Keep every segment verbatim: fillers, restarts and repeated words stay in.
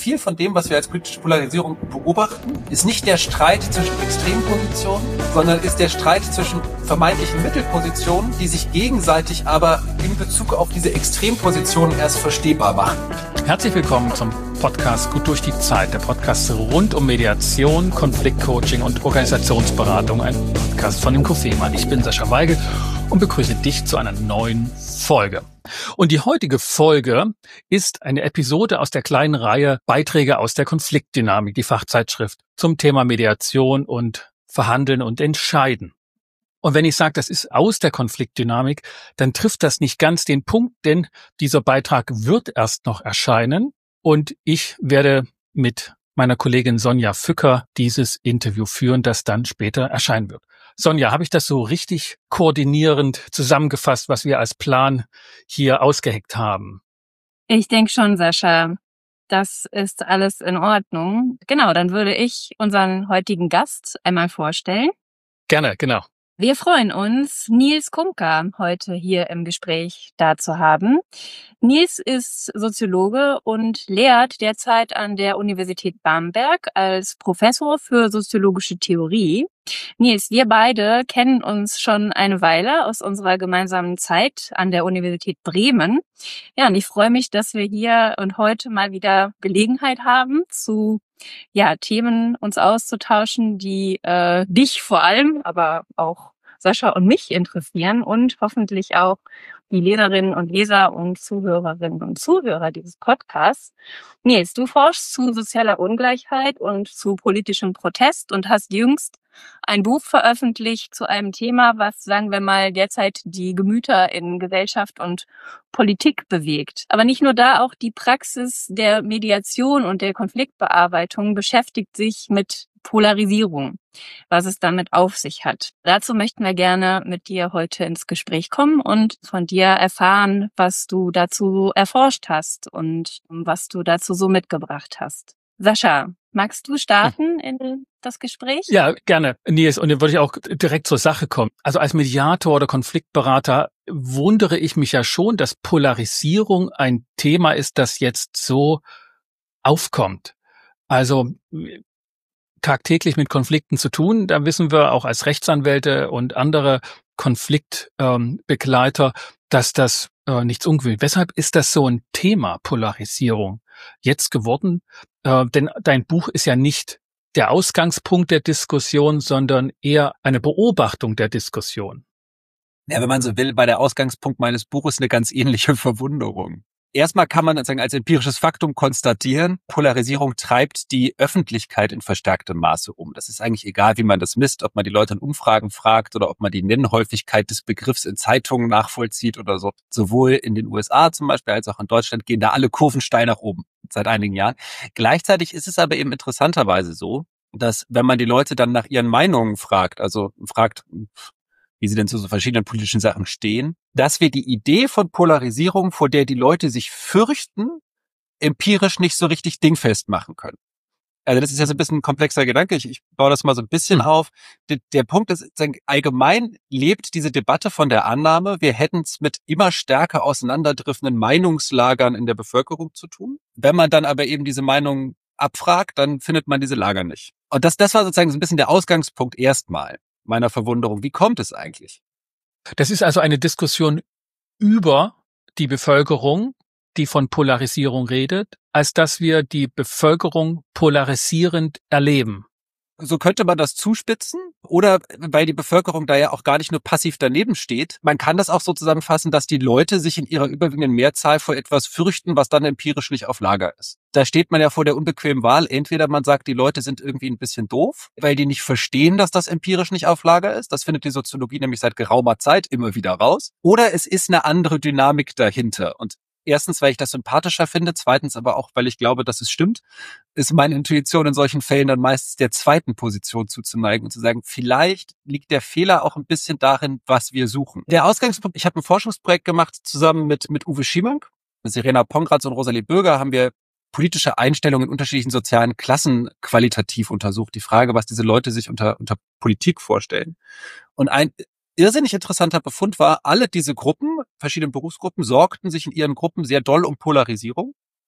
viel von dem, was wir als politische Polarisierung beobachten, ist nicht der Streit zwischen Extrempositionen, sondern ist der Streit zwischen vermeintlichen Mittelpositionen, die sich gegenseitig aber in Bezug auf diese Extrempositionen erst verstehbar machen. Herzlich willkommen zum Podcast Gut durch die Zeit, der Podcast rund um Mediation, Konfliktcoaching und Organisationsberatung, ein Podcast von Imco Fehmarn. Ich bin Sascha Weigel und begrüße dich zu einer neuen Folge. Und die heutige Folge ist eine Episode aus der kleinen Reihe Beiträge aus der Konfliktdynamik, die Fachzeitschrift zum Thema Mediation und Verhandeln und Entscheiden. Und wenn ich sage, das ist aus der Konfliktdynamik, dann trifft das nicht ganz den Punkt, denn dieser Beitrag wird erst noch erscheinen und ich werde mit meiner Kollegin Sonja Fücker dieses Interview führen, das dann später erscheinen wird. Sonja, habe ich das so richtig koordinierend zusammengefasst, was wir als Plan hier ausgeheckt haben? Ich denke schon, Sascha. Das ist alles in Ordnung. Genau, dann würde ich unseren heutigen Gast einmal vorstellen. Gerne, genau. Wir freuen uns, Nils Kumka heute hier im Gespräch da zu haben. Nils ist Soziologe und lehrt derzeit an der Universität Bamberg als Professor für soziologische Theorie. Nils, wir beide kennen uns schon eine Weile aus unserer gemeinsamen Zeit an der Universität Bremen. Ja, und ich freue mich, dass wir hier und heute mal wieder Gelegenheit haben, zu ja Themen uns auszutauschen, die äh, dich vor allem, aber auch Sascha und mich interessieren und hoffentlich auch die Leserinnen und Leser und Zuhörerinnen und Zuhörer dieses Podcasts. Nils, du forschst zu sozialer Ungleichheit und zu politischem Protest und hast jüngst ein Buch veröffentlicht zu einem Thema, was, sagen wir mal, derzeit die Gemüter in Gesellschaft und Politik bewegt. Aber nicht nur da, auch die Praxis der Mediation und der Konfliktbearbeitung beschäftigt sich mit Polarisierung, was es damit auf sich hat. Dazu möchten wir gerne mit dir heute ins Gespräch kommen und von dir erfahren, was du dazu erforscht hast und was du dazu so mitgebracht hast. Sascha, magst du starten in das Gespräch? Ja, gerne, Nils. Und dann würde ich auch direkt zur Sache kommen. Also als Mediator oder Konfliktberater wundere ich mich ja schon, dass Polarisierung ein Thema ist, das jetzt so aufkommt. Also tagtäglich mit Konflikten zu tun, da wissen wir auch als Rechtsanwälte und andere Konfliktbegleiter, ähm, dass das äh, nichts ungewöhnlich. Weshalb ist das so ein Thema, Polarisierung, jetzt geworden? Äh, denn dein Buch ist ja nicht der Ausgangspunkt der Diskussion, sondern eher eine Beobachtung der Diskussion. Ja, wenn man so will, bei der Ausgangspunkt meines Buches eine ganz ähnliche Verwunderung. Erstmal kann man sozusagen als empirisches Faktum konstatieren, Polarisierung treibt die Öffentlichkeit in verstärktem Maße um. Das ist eigentlich egal, wie man das misst, ob man die Leute in Umfragen fragt oder ob man die Nennhäufigkeit des Begriffs in Zeitungen nachvollzieht oder so. Sowohl in den U S A zum Beispiel als auch in Deutschland gehen da alle Kurven steil nach oben seit einigen Jahren. Gleichzeitig ist es aber eben interessanterweise so, dass wenn man die Leute dann nach ihren Meinungen fragt, also fragt, wie sie denn zu so verschiedenen politischen Sachen stehen, dass wir die Idee von Polarisierung, vor der die Leute sich fürchten, empirisch nicht so richtig dingfest machen können. Also das ist ja so ein bisschen ein komplexer Gedanke. Ich, ich baue das mal so ein bisschen auf. Der, der Punkt ist, allgemein lebt diese Debatte von der Annahme, wir hätten es mit immer stärker auseinanderdriftenden Meinungslagern in der Bevölkerung zu tun. Wenn man dann aber eben diese Meinungen abfragt, dann findet man diese Lager nicht. Und das, das war sozusagen so ein bisschen der Ausgangspunkt erstmal meiner Verwunderung. Wie kommt es eigentlich? Das ist also eine Diskussion über die Bevölkerung, die von Polarisierung redet, als dass wir die Bevölkerung polarisierend erleben. So könnte man das zuspitzen oder weil die Bevölkerung da ja auch gar nicht nur passiv daneben steht. Man kann das auch so zusammenfassen, dass die Leute sich in ihrer überwiegenden Mehrzahl vor etwas fürchten, was dann empirisch nicht auf Lager ist. Da steht man ja vor der unbequemen Wahl. Entweder man sagt, die Leute sind irgendwie ein bisschen doof, weil die nicht verstehen, dass das empirisch nicht auf Lager ist. Das findet die Soziologie nämlich seit geraumer Zeit immer wieder raus. Oder es ist eine andere Dynamik dahinter. Und erstens, weil ich das sympathischer finde, zweitens aber auch, weil ich glaube, dass es stimmt, ist meine Intuition in solchen Fällen dann meistens der zweiten Position zuzuneigen und zu sagen, vielleicht liegt der Fehler auch ein bisschen darin, was wir suchen. Der Ausgangspunkt, ich habe ein Forschungsprojekt gemacht, zusammen mit mit Uwe Schimank, mit Serena Pongratz und Rosalie Bürger haben wir politische Einstellungen in unterschiedlichen sozialen Klassen qualitativ untersucht. Die Frage, was diese Leute sich unter unter Politik vorstellen. Und ein irrsinnig interessanter Befund war, alle diese Gruppen, verschiedene Berufsgruppen, sorgten sich in ihren Gruppen sehr doll um Polarisierung.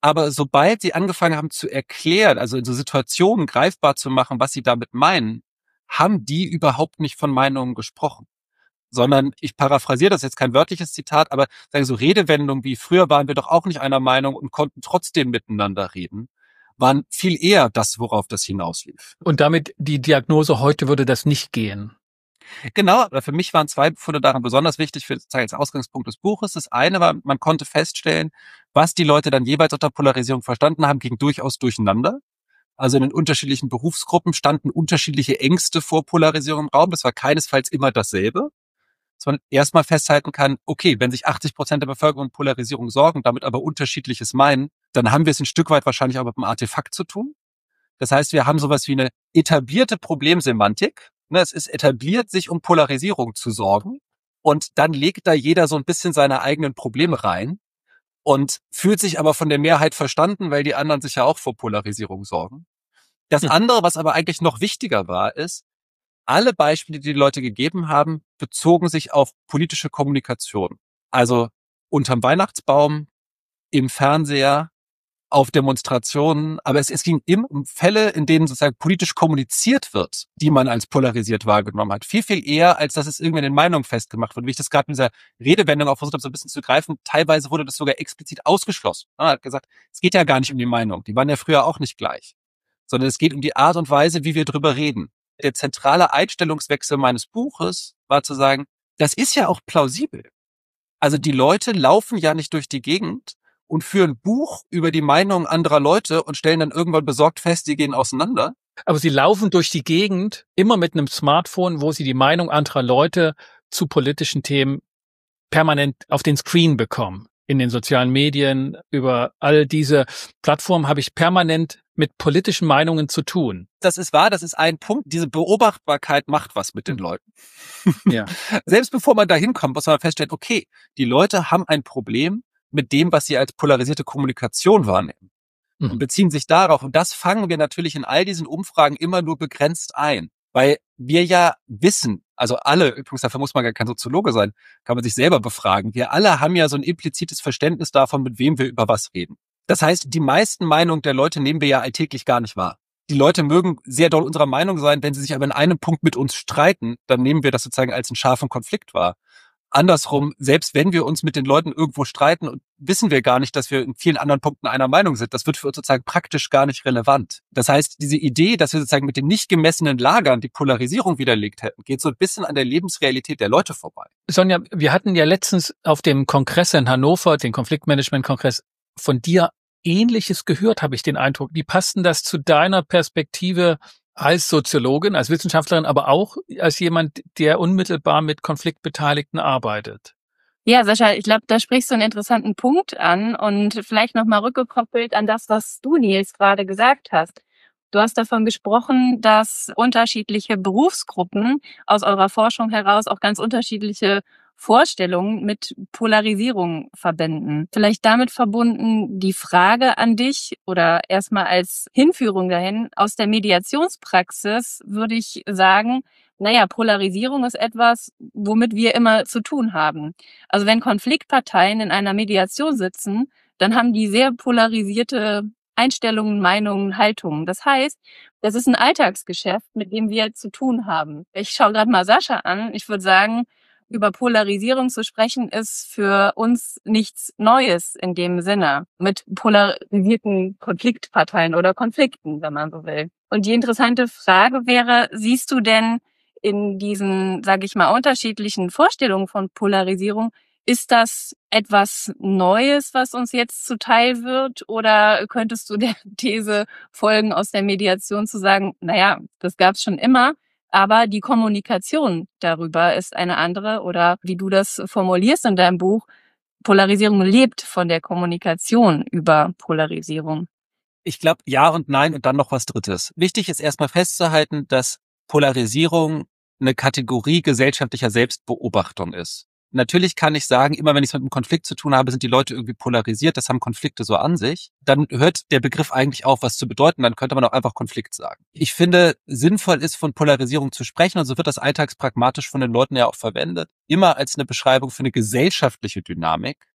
Aber sobald sie angefangen haben zu erklären, also in so Situationen greifbar zu machen, was sie damit meinen, haben die überhaupt nicht von Meinungen gesprochen. Sondern, ich paraphrasiere, das ist jetzt kein wörtliches Zitat, aber sagen so Redewendungen wie früher waren wir doch auch nicht einer Meinung und konnten trotzdem miteinander reden, waren viel eher das, worauf das hinauslief. Und damit die Diagnose, heute würde das nicht gehen. Genau, aber für mich waren zwei Befunde daran besonders wichtig für als Ausgangspunkt des Buches. Das eine war, man konnte feststellen, was die Leute dann jeweils unter Polarisierung verstanden haben, ging durchaus durcheinander. Also in den unterschiedlichen Berufsgruppen standen unterschiedliche Ängste vor Polarisierung im Raum. Das war keinesfalls immer dasselbe. Dass man erstmal festhalten kann, okay, wenn sich achtzig Prozent der Bevölkerung Polarisierung sorgen, damit aber Unterschiedliches meinen, dann haben wir es ein Stück weit wahrscheinlich auch mit einem Artefakt zu tun. Das heißt, wir haben sowas wie eine etablierte Problemsemantik. Es ist etabliert, sich um Polarisierung zu sorgen. Und dann legt da jeder so ein bisschen seine eigenen Probleme rein und fühlt sich aber von der Mehrheit verstanden, weil die anderen sich ja auch vor Polarisierung sorgen. Das andere, was aber eigentlich noch wichtiger war, ist, alle Beispiele, die die Leute gegeben haben, bezogen sich auf politische Kommunikation. Also unterm Weihnachtsbaum, im Fernseher, auf Demonstrationen, aber es, es ging immer um Fälle, in denen sozusagen politisch kommuniziert wird, die man als polarisiert wahrgenommen hat. Viel, viel eher, als dass es irgendwie in den Meinungen festgemacht wird. Wie ich das gerade in dieser Redewendung auch versucht habe, so ein bisschen zu greifen, teilweise wurde das sogar explizit ausgeschlossen. Man hat gesagt, es geht ja gar nicht um die Meinung, die waren ja früher auch nicht gleich, sondern es geht um die Art und Weise, wie wir drüber reden. Der zentrale Einstellungswechsel meines Buches war zu sagen, das ist ja auch plausibel. Also die Leute laufen ja nicht durch die Gegend und führen Buch über die Meinung anderer Leute und stellen dann irgendwann besorgt fest, die gehen auseinander. Aber sie laufen durch die Gegend immer mit einem Smartphone, wo sie die Meinung anderer Leute zu politischen Themen permanent auf den Screen bekommen. In den sozialen Medien, über all diese Plattformen habe ich permanent mit politischen Meinungen zu tun. Das ist wahr, das ist ein Punkt. Diese Beobachtbarkeit macht was mit den Leuten. Ja. Selbst bevor man da hinkommt, muss man feststellen, okay, die Leute haben ein Problem mit dem, was sie als polarisierte Kommunikation wahrnehmen. Mhm. Und beziehen sich darauf. Und das fangen wir natürlich in all diesen Umfragen immer nur begrenzt ein. Weil wir ja wissen, also alle, übrigens dafür muss man gar kein Soziologe sein, kann man sich selber befragen. Wir alle haben ja so ein implizites Verständnis davon, mit wem wir über was reden. Das heißt, die meisten Meinungen der Leute nehmen wir ja alltäglich gar nicht wahr. Die Leute mögen sehr doll unserer Meinung sein, wenn sie sich aber in einem Punkt mit uns streiten, dann nehmen wir das sozusagen als einen scharfen Konflikt wahr. Andersrum, selbst wenn wir uns mit den Leuten irgendwo streiten, wissen wir gar nicht, dass wir in vielen anderen Punkten einer Meinung sind. Das wird für uns sozusagen praktisch gar nicht relevant. Das heißt, diese Idee, dass wir sozusagen mit den nicht gemessenen Lagern die Polarisierung widerlegt hätten, geht so ein bisschen an der Lebensrealität der Leute vorbei. Sonja, wir hatten ja letztens auf dem Kongress in Hannover, den Konfliktmanagement-Kongress, von dir Ähnliches gehört, habe ich den Eindruck. Wie passt denn das zu deiner Perspektive als Soziologin, als Wissenschaftlerin, aber auch als jemand, der unmittelbar mit Konfliktbeteiligten arbeitet? Ja, Sascha, ich glaube, da sprichst du einen interessanten Punkt an und vielleicht nochmal rückgekoppelt an das, was du, Nils, gerade gesagt hast. Du hast davon gesprochen, dass unterschiedliche Berufsgruppen aus eurer Forschung heraus auch ganz unterschiedliche Vorstellungen mit Polarisierung verbinden. Vielleicht damit verbunden die Frage an dich oder erstmal als Hinführung dahin. Aus der Mediationspraxis würde ich sagen, naja, Polarisierung ist etwas, womit wir immer zu tun haben. Also wenn Konfliktparteien in einer Mediation sitzen, dann haben die sehr polarisierte Einstellungen, Meinungen, Haltungen. Das heißt, das ist ein Alltagsgeschäft, mit dem wir zu tun haben. Ich schaue gerade mal Sascha an. Ich würde sagen, über Polarisierung zu sprechen, ist für uns nichts Neues in dem Sinne. Mit polarisierten Konfliktparteien oder Konflikten, wenn man so will. Und die interessante Frage wäre, siehst du denn in diesen, sage ich mal, unterschiedlichen Vorstellungen von Polarisierung, ist das etwas Neues, was uns jetzt zuteil wird? Oder könntest du der These folgen aus der Mediation zu sagen, naja, das gab es schon immer, aber die Kommunikation darüber ist eine andere? Oder wie du das formulierst in deinem Buch, Polarisierung lebt von der Kommunikation über Polarisierung. Ich glaube, ja und nein und dann noch was Drittes. Wichtig ist erstmal festzuhalten, dass Polarisierung eine Kategorie gesellschaftlicher Selbstbeobachtung ist. Natürlich kann ich sagen, immer wenn ich es mit einem Konflikt zu tun habe, sind die Leute irgendwie polarisiert, das haben Konflikte so an sich. Dann hört der Begriff eigentlich auf, was zu bedeuten, dann könnte man auch einfach Konflikt sagen. Ich finde, sinnvoll ist, von Polarisierung zu sprechen, und so wird das alltagspragmatisch von den Leuten ja auch verwendet, immer als eine Beschreibung für eine gesellschaftliche Dynamik,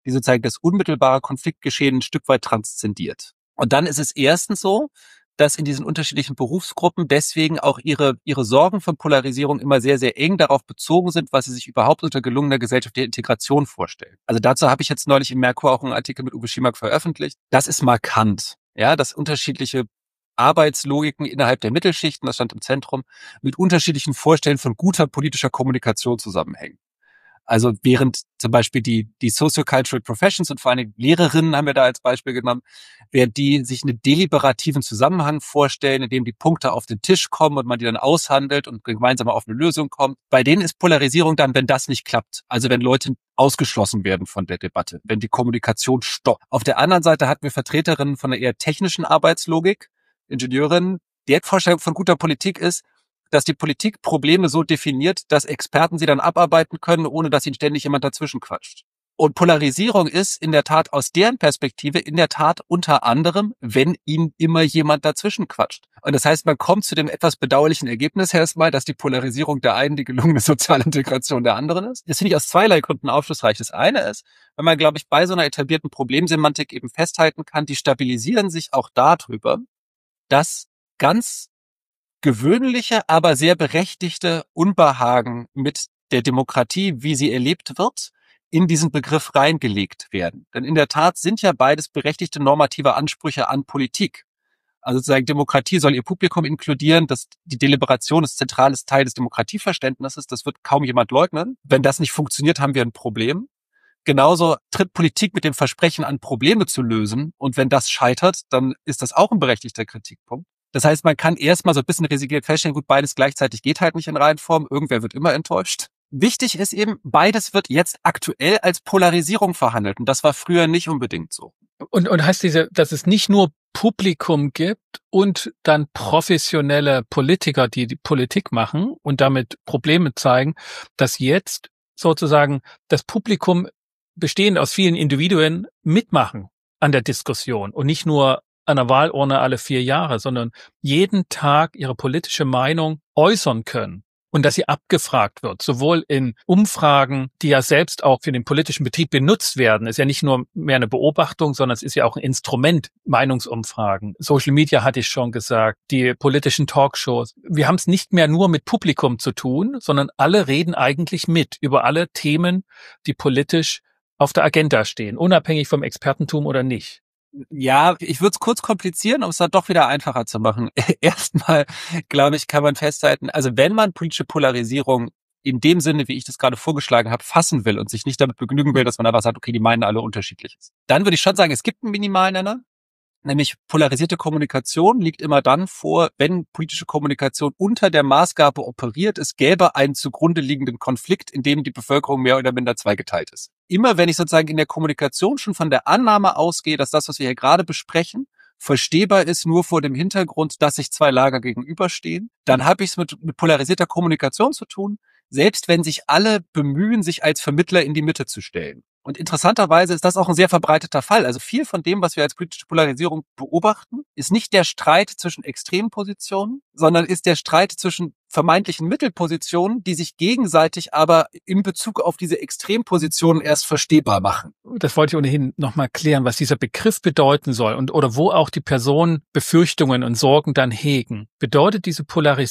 die sozusagen das unmittelbare Konfliktgeschehen ein Stück weit transzendiert. Und dann ist es erstens so, dass in diesen unterschiedlichen Berufsgruppen deswegen auch ihre ihre Sorgen von Polarisierung immer sehr, sehr eng darauf bezogen sind, was sie sich überhaupt unter gelungener gesellschaftlicher Integration vorstellen. Also dazu habe ich jetzt neulich im Merkur auch einen Artikel mit Uwe Schimak veröffentlicht. Das ist markant, ja, dass unterschiedliche Arbeitslogiken innerhalb der Mittelschichten, das stand im Zentrum, mit unterschiedlichen Vorstellungen von guter politischer Kommunikation zusammenhängen. Also während zum Beispiel die die Sociocultural Professions und vor allem Lehrerinnen haben wir da als Beispiel genommen, während die sich einen deliberativen Zusammenhang vorstellen, in dem die Punkte auf den Tisch kommen und man die dann aushandelt und gemeinsam auf eine Lösung kommt. Bei denen ist Polarisierung dann, wenn das nicht klappt. Also wenn Leute ausgeschlossen werden von der Debatte, wenn die Kommunikation stoppt. Auf der anderen Seite hatten wir Vertreterinnen von einer eher technischen Arbeitslogik, Ingenieurinnen, deren Vorstellung von guter Politik ist, dass die Politik Probleme so definiert, dass Experten sie dann abarbeiten können, ohne dass ihnen ständig jemand dazwischen quatscht. Und Polarisierung ist in der Tat aus deren Perspektive in der Tat unter anderem, wenn ihnen immer jemand dazwischen quatscht. Und das heißt, man kommt zu dem etwas bedauerlichen Ergebnis erstmal, dass die Polarisierung der einen die gelungene Sozialintegration der anderen ist. Das finde ich aus zweierlei Gründen aufschlussreich. Das eine ist, wenn man, glaube ich, bei so einer etablierten Problemsemantik eben festhalten kann, die stabilisieren sich auch darüber, dass ganz gewöhnliche, aber sehr berechtigte Unbehagen mit der Demokratie, wie sie erlebt wird, in diesen Begriff reingelegt werden. Denn in der Tat sind ja beides berechtigte normative Ansprüche an Politik. Also sozusagen Demokratie soll ihr Publikum inkludieren, dass die Deliberation ist zentrales Teil des Demokratieverständnisses, das wird kaum jemand leugnen. Wenn das nicht funktioniert, haben wir ein Problem. Genauso tritt Politik mit dem Versprechen an, Probleme zu lösen. Und wenn das scheitert, dann ist das auch ein berechtigter Kritikpunkt. Das heißt, man kann erstmal so ein bisschen resigniert feststellen, gut, beides gleichzeitig geht halt nicht in Reihenform. Irgendwer wird immer enttäuscht. Wichtig ist eben, beides wird jetzt aktuell als Polarisierung verhandelt. Und das war früher nicht unbedingt so. Und, und heißt diese, dass es nicht nur Publikum gibt und dann professionelle Politiker, die die Politik machen und damit Probleme zeigen, dass jetzt sozusagen das Publikum bestehend aus vielen Individuen mitmachen an der Diskussion und nicht nur an der Wahlurne alle vier Jahre, sondern jeden Tag ihre politische Meinung äußern können und dass sie abgefragt wird, sowohl in Umfragen, die ja selbst auch für den politischen Betrieb benutzt werden. Ist ja nicht nur mehr eine Beobachtung, sondern es ist ja auch ein Instrument, Meinungsumfragen. Social Media hatte ich schon gesagt, die politischen Talkshows. Wir haben es nicht mehr nur mit Publikum zu tun, sondern alle reden eigentlich mit über alle Themen, die politisch auf der Agenda stehen, unabhängig vom Expertentum oder nicht. Ja, ich würde es kurz komplizieren, um es dann doch wieder einfacher zu machen. Erstmal, glaube ich, kann man festhalten, also wenn man politische Polarisierung in dem Sinne, wie ich das gerade vorgeschlagen habe, fassen will und sich nicht damit begnügen will, dass man einfach sagt, okay, die meinen alle Unterschiedliches, dann würde ich schon sagen, es gibt einen Minimalnenner, nämlich polarisierte Kommunikation liegt immer dann vor, wenn politische Kommunikation unter der Maßgabe operiert, es gäbe einen zugrunde liegenden Konflikt, in dem die Bevölkerung mehr oder minder zweigeteilt ist. Immer wenn ich sozusagen in der Kommunikation schon von der Annahme ausgehe, dass das, was wir hier gerade besprechen, verstehbar ist nur vor dem Hintergrund, dass sich zwei Lager gegenüberstehen, dann habe ich es mit, mit polarisierter Kommunikation zu tun, selbst wenn sich alle bemühen, sich als Vermittler in die Mitte zu stellen. Und interessanterweise ist das auch ein sehr verbreiteter Fall. Also viel von dem, was wir als politische Polarisierung beobachten, ist nicht der Streit zwischen Extrempositionen, sondern ist der Streit zwischen vermeintlichen Mittelpositionen, die sich gegenseitig aber in Bezug auf diese Extrempositionen erst verstehbar machen. Das wollte ich ohnehin nochmal klären, was dieser Begriff bedeuten soll und oder wo auch die Personen Befürchtungen und Sorgen dann hegen. Bedeutet diese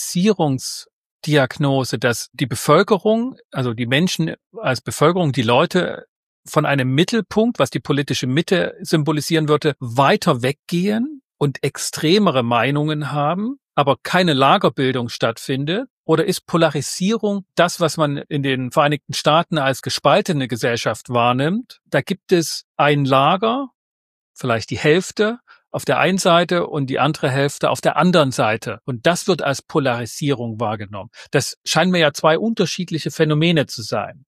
Polarisierungsdiagnose, dass die Bevölkerung, also die Menschen als Bevölkerung, die Leute von einem Mittelpunkt, was die politische Mitte symbolisieren würde, weiter weggehen und extremere Meinungen haben, aber keine Lagerbildung stattfindet? Oder ist Polarisierung das, was man in den Vereinigten Staaten als gespaltene Gesellschaft wahrnimmt? Da gibt es ein Lager, vielleicht die Hälfte auf der einen Seite und die andere Hälfte auf der anderen Seite. Und das wird als Polarisierung wahrgenommen. Das scheinen mir ja zwei unterschiedliche Phänomene zu sein.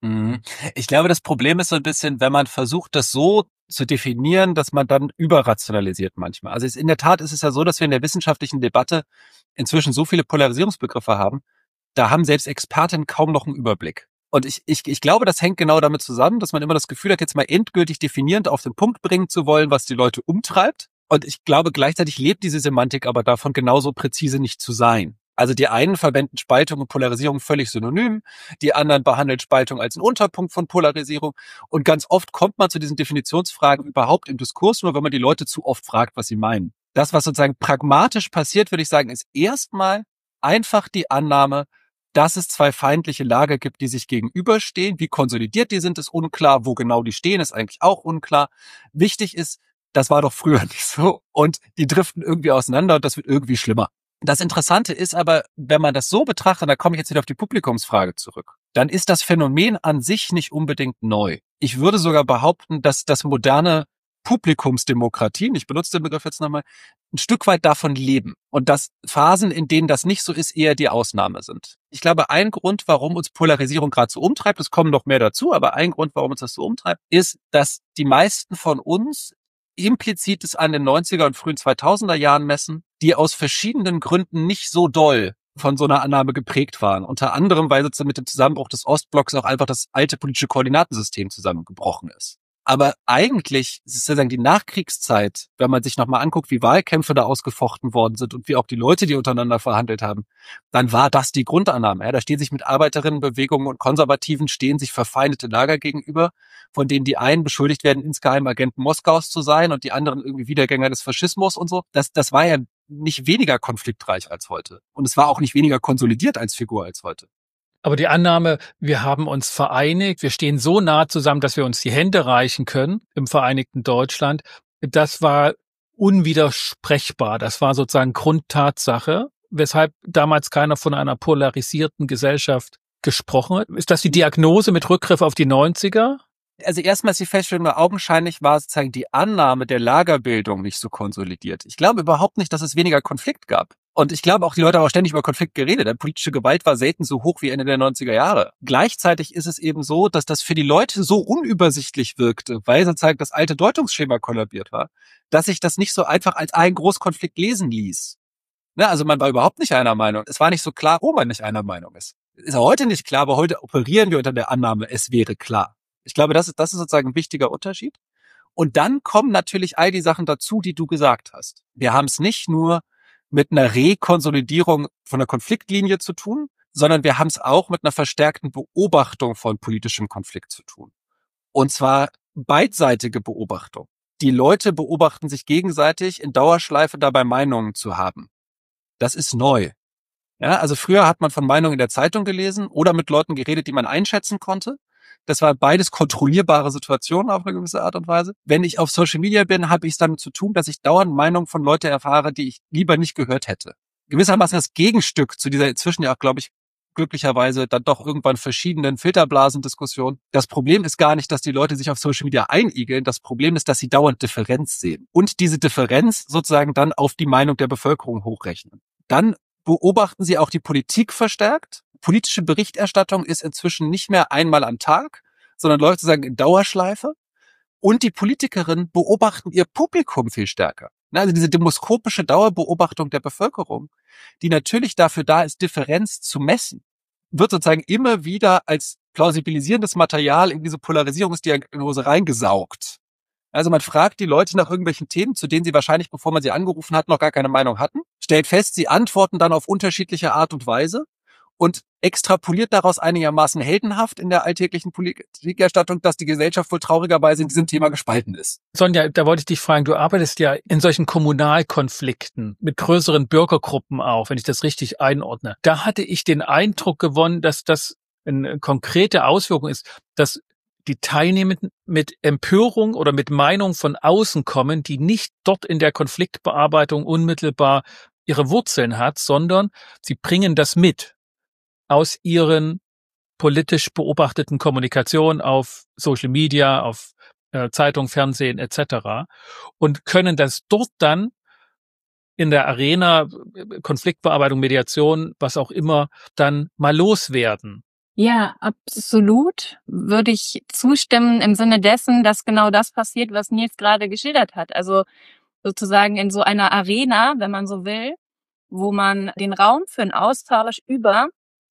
Ich glaube, das Problem ist so ein bisschen, wenn man versucht, das so zu definieren, dass man dann überrationalisiert manchmal. Also es, in der Tat ist es ja so, dass wir in der wissenschaftlichen Debatte inzwischen so viele Polarisierungsbegriffe haben, da haben selbst Expertinnen kaum noch einen Überblick. Und ich, ich, ich glaube, das hängt genau damit zusammen, dass man immer das Gefühl hat, jetzt mal endgültig definierend auf den Punkt bringen zu wollen, was die Leute umtreibt. Und ich glaube, gleichzeitig lebt diese Semantik aber davon, genauso präzise nicht zu sein. Also die einen verwenden Spaltung und Polarisierung völlig synonym, die anderen behandeln Spaltung als einen Unterpunkt von Polarisierung. Und ganz oft kommt man zu diesen Definitionsfragen überhaupt im Diskurs, nur wenn man die Leute zu oft fragt, was sie meinen. Das, was sozusagen pragmatisch passiert, würde ich sagen, ist erstmal einfach die Annahme, dass es zwei feindliche Lager gibt, die sich gegenüberstehen. Wie konsolidiert die sind, ist unklar. Wo genau die stehen, ist eigentlich auch unklar. Wichtig ist, das war doch früher nicht so. Und die driften irgendwie auseinander und das wird irgendwie schlimmer. Das Interessante ist aber, wenn man das so betrachtet, da komme ich jetzt wieder auf die Publikumsfrage zurück, dann ist das Phänomen an sich nicht unbedingt neu. Ich würde sogar behaupten, dass das moderne Publikumsdemokratien, ich benutze den Begriff jetzt nochmal, ein Stück weit davon leben. Und dass Phasen, in denen das nicht so ist, eher die Ausnahme sind. Ich glaube, ein Grund, warum uns Polarisierung gerade so umtreibt, es kommen noch mehr dazu, aber ein Grund, warum uns das so umtreibt, ist, dass die meisten von uns implizit es an den neunziger und frühen zweitausender Jahren messen, die aus verschiedenen Gründen nicht so doll von so einer Annahme geprägt waren. Unter anderem, weil sozusagen mit dem Zusammenbruch des Ostblocks auch einfach das alte politische Koordinatensystem zusammengebrochen ist. Aber eigentlich ist es sozusagen die Nachkriegszeit, wenn man sich nochmal anguckt, wie Wahlkämpfe da ausgefochten worden sind und wie auch die Leute, die untereinander verhandelt haben, dann war das die Grundannahme. Ja, da stehen sich mit Arbeiterinnenbewegungen und Konservativen stehen sich verfeindete Lager gegenüber, von denen die einen beschuldigt werden, insgeheim Agenten Moskaus zu sein und die anderen irgendwie Wiedergänger des Faschismus und so. Das, das war ja nicht weniger konfliktreich als heute. Und es war auch nicht weniger konsolidiert als Figur als heute. Aber die Annahme, wir haben uns vereinigt, wir stehen so nah zusammen, dass wir uns die Hände reichen können im vereinigten Deutschland, das war unwidersprechbar. Das war sozusagen Grundtatsache, weshalb damals keiner von einer polarisierten Gesellschaft gesprochen hat. Ist das die Diagnose mit Rückgriff auf die neunziger? Also erstmal ist die Feststellung, augenscheinlich war sozusagen die Annahme der Lagerbildung nicht so konsolidiert. Ich glaube überhaupt nicht, dass es weniger Konflikt gab. Und ich glaube auch, die Leute haben auch ständig über Konflikt geredet. Denn politische Gewalt war selten so hoch wie Ende der neunziger Jahre. Gleichzeitig ist es eben so, dass das für die Leute so unübersichtlich wirkte, weil sozusagen das alte Deutungsschema kollabiert war, dass sich das nicht so einfach als ein Großkonflikt lesen ließ. Ne, also man war überhaupt nicht einer Meinung. Es war nicht so klar, wo man nicht einer Meinung ist. Ist auch heute nicht klar, aber heute operieren wir unter der Annahme, es wäre klar. Ich glaube, das ist, das ist sozusagen ein wichtiger Unterschied. Und dann kommen natürlich all die Sachen dazu, die du gesagt hast. Wir haben es nicht nur mit einer Rekonsolidierung von der Konfliktlinie zu tun, sondern wir haben es auch mit einer verstärkten Beobachtung von politischem Konflikt zu tun. Und zwar beidseitige Beobachtung. Die Leute beobachten sich gegenseitig in Dauerschleife dabei, Meinungen zu haben. Das ist neu. Ja, also früher hat man von Meinungen in der Zeitung gelesen oder mit Leuten geredet, die man einschätzen konnte. Das war beides kontrollierbare Situationen auf eine gewisse Art und Weise. Wenn ich auf Social Media bin, habe ich es damit zu tun, dass ich dauernd Meinungen von Leuten erfahre, die ich lieber nicht gehört hätte. Gewissermaßen das Gegenstück zu dieser inzwischen ja auch, glaube ich, glücklicherweise dann doch irgendwann verschiedenen Filterblasendiskussionen. Das Problem ist gar nicht, dass die Leute sich auf Social Media einigeln. Das Problem ist, dass sie dauernd Differenz sehen und diese Differenz sozusagen dann auf die Meinung der Bevölkerung hochrechnen. Dann beobachten sie auch die Politik verstärkt. Politische Berichterstattung ist inzwischen nicht mehr einmal am Tag, sondern läuft sozusagen in Dauerschleife. Und die Politikerinnen beobachten ihr Publikum viel stärker. Also diese demoskopische Dauerbeobachtung der Bevölkerung, die natürlich dafür da ist, Differenz zu messen, wird sozusagen immer wieder als plausibilisierendes Material in diese Polarisierungsdiagnose reingesaugt. Also man fragt die Leute nach irgendwelchen Themen, zu denen sie wahrscheinlich, bevor man sie angerufen hat, noch gar keine Meinung hatten, stellt fest, sie antworten dann auf unterschiedliche Art und Weise und extrapoliert daraus einigermaßen heldenhaft in der alltäglichen Politikerstattung, dass die Gesellschaft wohl traurigerweise in diesem Thema gespalten ist. Sonja, da wollte ich dich fragen, du arbeitest ja in solchen Kommunalkonflikten mit größeren Bürgergruppen auch, wenn ich das richtig einordne. Da hatte ich den Eindruck gewonnen, dass das eine konkrete Auswirkung ist, dass die Teilnehmenden mit Empörung oder mit Meinung von außen kommen, die nicht dort in der Konfliktbearbeitung unmittelbar ihre Wurzeln hat, sondern sie bringen das mit aus ihren politisch beobachteten Kommunikationen auf Social Media, auf äh, Zeitung, Fernsehen et cetera und können das dort dann in der Arena, Konfliktbearbeitung, Mediation, was auch immer, dann mal loswerden. Ja, absolut würde ich zustimmen im Sinne dessen, dass genau das passiert, was Nils gerade geschildert hat. Also sozusagen in so einer Arena, wenn man so will, wo man den Raum für einen Austausch über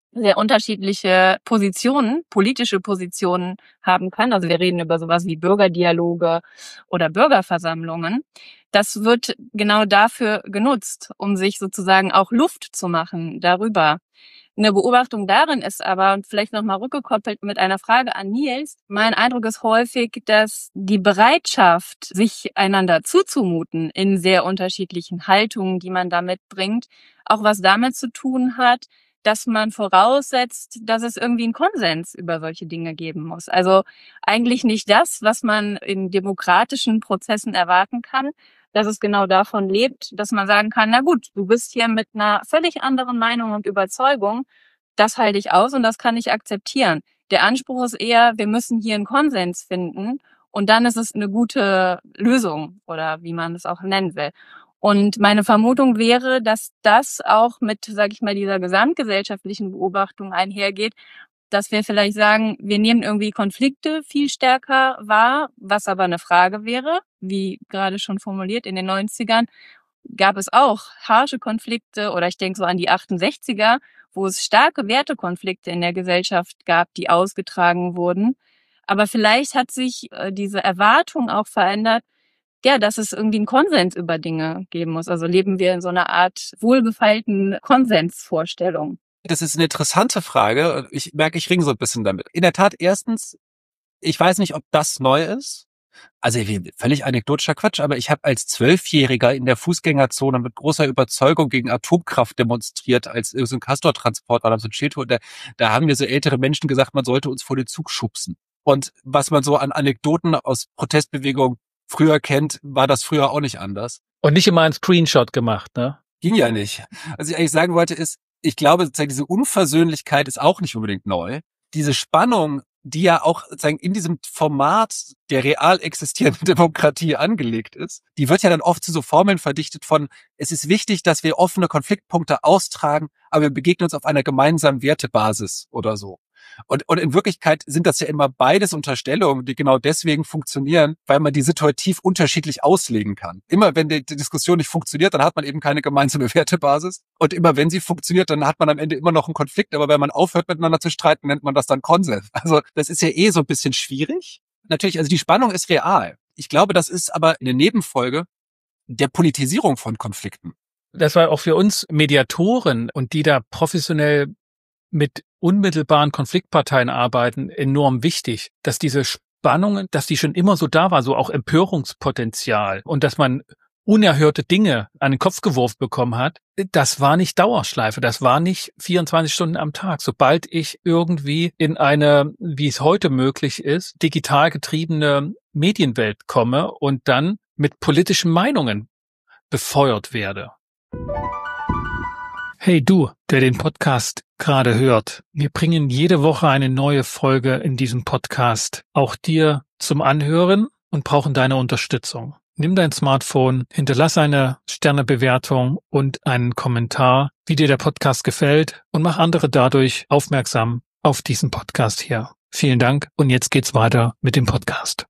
sehr unterschiedliche Positionen, politische Positionen haben kann. Also wir reden über sowas wie Bürgerdialoge oder Bürgerversammlungen. Das wird genau dafür genutzt, um sich sozusagen auch Luft zu machen darüber. Eine Beobachtung darin ist aber, und vielleicht nochmal rückgekoppelt mit einer Frage an Nils, mein Eindruck ist häufig, dass die Bereitschaft, sich einander zuzumuten in sehr unterschiedlichen Haltungen, die man da mitbringt, auch was damit zu tun hat, dass man voraussetzt, dass es irgendwie einen Konsens über solche Dinge geben muss. Also eigentlich nicht das, was man in demokratischen Prozessen erwarten kann, dass es genau davon lebt, dass man sagen kann, na gut, du bist hier mit einer völlig anderen Meinung und Überzeugung, das halte ich aus und das kann ich akzeptieren. Der Anspruch ist eher, wir müssen hier einen Konsens finden und dann ist es eine gute Lösung oder wie man es auch nennen will. Und meine Vermutung wäre, dass das auch mit, sage ich mal, dieser gesamtgesellschaftlichen Beobachtung einhergeht, dass wir vielleicht sagen, wir nehmen irgendwie Konflikte viel stärker wahr, was aber eine Frage wäre, wie gerade schon formuliert, in den neunzigern gab es auch harsche Konflikte oder ich denke so an die achtundsechziger, wo es starke Wertekonflikte in der Gesellschaft gab, die ausgetragen wurden. Aber vielleicht hat sich äh, diese Erwartung auch verändert, ja, dass es irgendwie einen Konsens über Dinge geben muss. Also leben wir in so einer Art wohlgefeilten Konsensvorstellung. Das ist eine interessante Frage. Ich merke, ich ringe so ein bisschen damit. In der Tat, erstens, ich weiß nicht, ob das neu ist. Also völlig anekdotischer Quatsch, aber ich habe als Zwölfjähriger in der Fußgängerzone mit großer Überzeugung gegen Atomkraft demonstriert, als so ein Castortransport war, so ein Schild. Da, da haben mir so ältere Menschen gesagt, man sollte uns vor den Zug schubsen. Und was man so an Anekdoten aus Protestbewegungen früher kennt, war das früher auch nicht anders. Und nicht immer ein Screenshot gemacht, ne? Ging ja nicht. Was ich eigentlich sagen wollte ist, ich glaube, sozusagen diese Unversöhnlichkeit ist auch nicht unbedingt neu. Diese Spannung, die ja auch sozusagen in diesem Format der real existierenden Demokratie angelegt ist, die wird ja dann oft zu so Formeln verdichtet von, es ist wichtig, dass wir offene Konfliktpunkte austragen, aber wir begegnen uns auf einer gemeinsamen Wertebasis oder so. Und, und in Wirklichkeit sind das ja immer beides Unterstellungen, die genau deswegen funktionieren, weil man die situativ unterschiedlich auslegen kann. Immer wenn die Diskussion nicht funktioniert, dann hat man eben keine gemeinsame Wertebasis. Und immer wenn sie funktioniert, dann hat man am Ende immer noch einen Konflikt. Aber wenn man aufhört, miteinander zu streiten, nennt man das dann Konsens. Also das ist ja eh so ein bisschen schwierig. Natürlich, also die Spannung ist real. Ich glaube, das ist aber eine Nebenfolge der Politisierung von Konflikten. Das war auch für uns Mediatoren und die da professionell mit unmittelbaren Konfliktparteien arbeiten, enorm wichtig, dass diese Spannungen, dass die schon immer so da war, so auch Empörungspotenzial und dass man unerhörte Dinge an den Kopf geworfen bekommen hat, das war nicht Dauerschleife, das war nicht vierundzwanzig Stunden am Tag. Sobald ich irgendwie in eine, wie es heute möglich ist, digital getriebene Medienwelt komme und dann mit politischen Meinungen befeuert werde. Hey du, der den Podcast gerade hört. Wir bringen jede Woche eine neue Folge in diesem Podcast, auch dir zum Anhören und brauchen deine Unterstützung. Nimm dein Smartphone, hinterlass eine Sternebewertung und einen Kommentar, wie dir der Podcast gefällt und mach andere dadurch aufmerksam auf diesen Podcast hier. Vielen Dank und jetzt geht's weiter mit dem Podcast.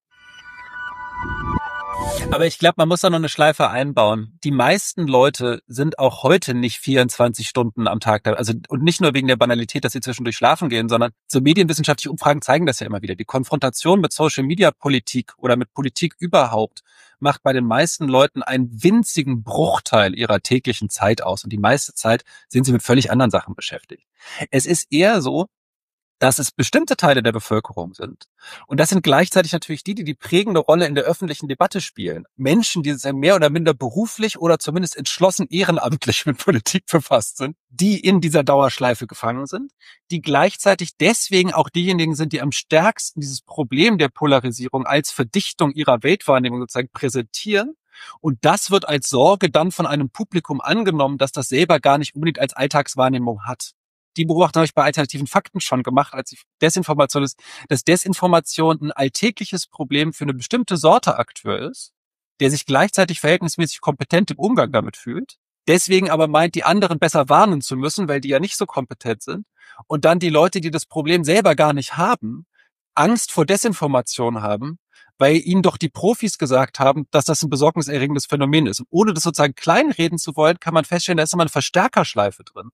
Aber ich glaube, man muss da noch eine Schleife einbauen. Die meisten Leute sind auch heute nicht vierundzwanzig Stunden am Tag da. Also, und nicht nur wegen der Banalität, dass sie zwischendurch schlafen gehen, sondern so medienwissenschaftliche Umfragen zeigen das ja immer wieder. Die Konfrontation mit Social-Media-Politik oder mit Politik überhaupt macht bei den meisten Leuten einen winzigen Bruchteil ihrer täglichen Zeit aus. Und die meiste Zeit sind sie mit völlig anderen Sachen beschäftigt. Es ist eher so, dass es bestimmte Teile der Bevölkerung sind. Und das sind gleichzeitig natürlich die, die die prägende Rolle in der öffentlichen Debatte spielen. Menschen, die mehr oder minder beruflich oder zumindest entschlossen ehrenamtlich mit Politik befasst sind, die in dieser Dauerschleife gefangen sind, die gleichzeitig deswegen auch diejenigen sind, die am stärksten dieses Problem der Polarisierung als Verdichtung ihrer Weltwahrnehmung sozusagen präsentieren. Und das wird als Sorge dann von einem Publikum angenommen, das das selber gar nicht unbedingt als Alltagswahrnehmung hat. Die Beobachtung habe ich bei alternativen Fakten schon gemacht, als die Desinformation ist, dass Desinformation ein alltägliches Problem für eine bestimmte Sorte Akteur ist, der sich gleichzeitig verhältnismäßig kompetent im Umgang damit fühlt, deswegen aber meint, die anderen besser warnen zu müssen, weil die ja nicht so kompetent sind, und dann die Leute, die das Problem selber gar nicht haben, Angst vor Desinformation haben, weil ihnen doch die Profis gesagt haben, dass das ein besorgniserregendes Phänomen ist. Und ohne das sozusagen kleinreden zu wollen, kann man feststellen, da ist immer eine Verstärkerschleife drin.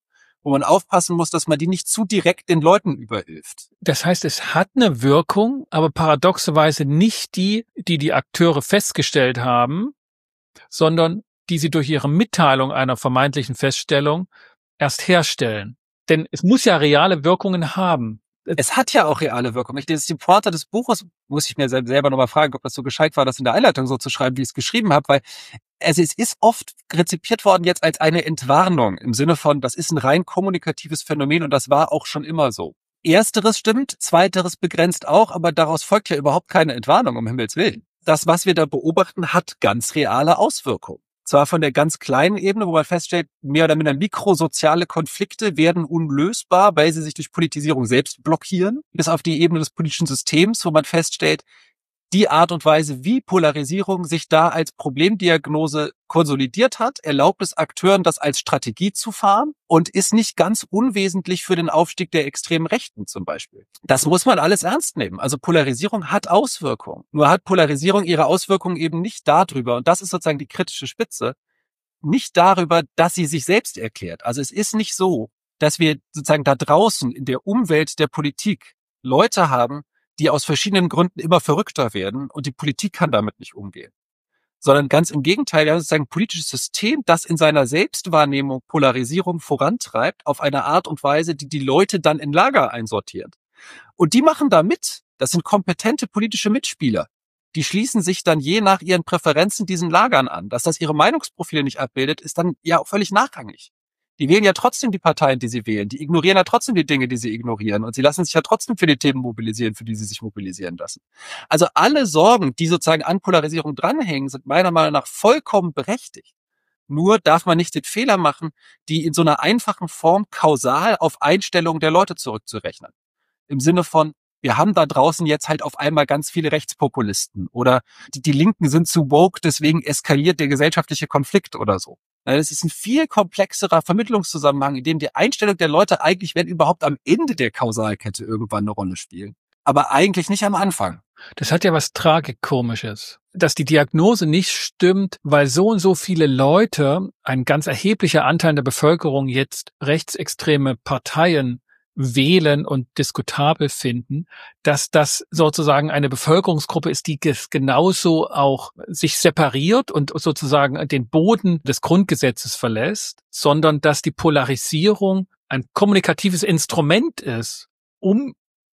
wo man aufpassen muss, dass man die nicht zu direkt den Leuten überhilft. Das heißt, es hat eine Wirkung, aber paradoxerweise nicht die, die die Akteure festgestellt haben, sondern die sie durch ihre Mitteilung einer vermeintlichen Feststellung erst herstellen. Denn es muss ja reale Wirkungen haben. Es hat ja auch reale Wirkung. Das ist die Pointe des Buches, muss ich mir selber nochmal fragen, ob das so gescheit war, das in der Einleitung so zu schreiben, wie ich es geschrieben habe, weil also es ist oft rezipiert worden jetzt als eine Entwarnung im Sinne von, das ist ein rein kommunikatives Phänomen und das war auch schon immer so. Ersteres stimmt, zweiteres begrenzt auch, aber daraus folgt ja überhaupt keine Entwarnung, um Himmels Willen. Das, was wir da beobachten, hat ganz reale Auswirkungen. Zwar von der ganz kleinen Ebene, wo man feststellt, mehr oder minder mikrosoziale Konflikte werden unlösbar, weil sie sich durch Politisierung selbst blockieren, bis auf die Ebene des politischen Systems, wo man feststellt, die Art und Weise, wie Polarisierung sich da als Problemdiagnose konsolidiert hat, erlaubt es Akteuren, das als Strategie zu fahren und ist nicht ganz unwesentlich für den Aufstieg der extremen Rechten zum Beispiel. Das muss man alles ernst nehmen. Also Polarisierung hat Auswirkungen. Nur hat Polarisierung ihre Auswirkungen eben nicht darüber, und das ist sozusagen die kritische Spitze, nicht darüber, dass sie sich selbst erklärt. Also es ist nicht so, dass wir sozusagen da draußen in der Umwelt der Politik Leute haben, die aus verschiedenen Gründen immer verrückter werden und die Politik kann damit nicht umgehen. Sondern ganz im Gegenteil, wir haben sozusagen ein politisches System, das in seiner Selbstwahrnehmung Polarisierung vorantreibt auf eine Art und Weise, die die Leute dann in Lager einsortiert. Und die machen da mit. Das sind kompetente politische Mitspieler. Die schließen sich dann je nach ihren Präferenzen diesen Lagern an. Dass das ihre Meinungsprofile nicht abbildet, ist dann ja auch völlig nachrangig. Die wählen ja trotzdem die Parteien, die sie wählen. Die ignorieren ja trotzdem die Dinge, die sie ignorieren. Und sie lassen sich ja trotzdem für die Themen mobilisieren, für die sie sich mobilisieren lassen. Also alle Sorgen, die sozusagen an Polarisierung dranhängen, sind meiner Meinung nach vollkommen berechtigt. Nur darf man nicht den Fehler machen, die in so einer einfachen Form kausal auf Einstellungen der Leute zurückzurechnen. Im Sinne von, wir haben da draußen jetzt halt auf einmal ganz viele Rechtspopulisten oder die, die Linken sind zu woke, deswegen eskaliert der gesellschaftliche Konflikt oder so. Das ist ein viel komplexerer Vermittlungszusammenhang, in dem die Einstellung der Leute eigentlich, wenn überhaupt, am Ende der Kausalkette irgendwann eine Rolle spielen. Aber eigentlich nicht am Anfang. Das hat ja was Tragikomisches, dass die Diagnose nicht stimmt, weil so und so viele Leute, ein ganz erheblicher Anteil der Bevölkerung jetzt rechtsextreme Parteien wählen und diskutabel finden, dass das sozusagen eine Bevölkerungsgruppe ist, die genauso auch sich separiert und sozusagen den Boden des Grundgesetzes verlässt, sondern dass die Polarisierung ein kommunikatives Instrument ist, um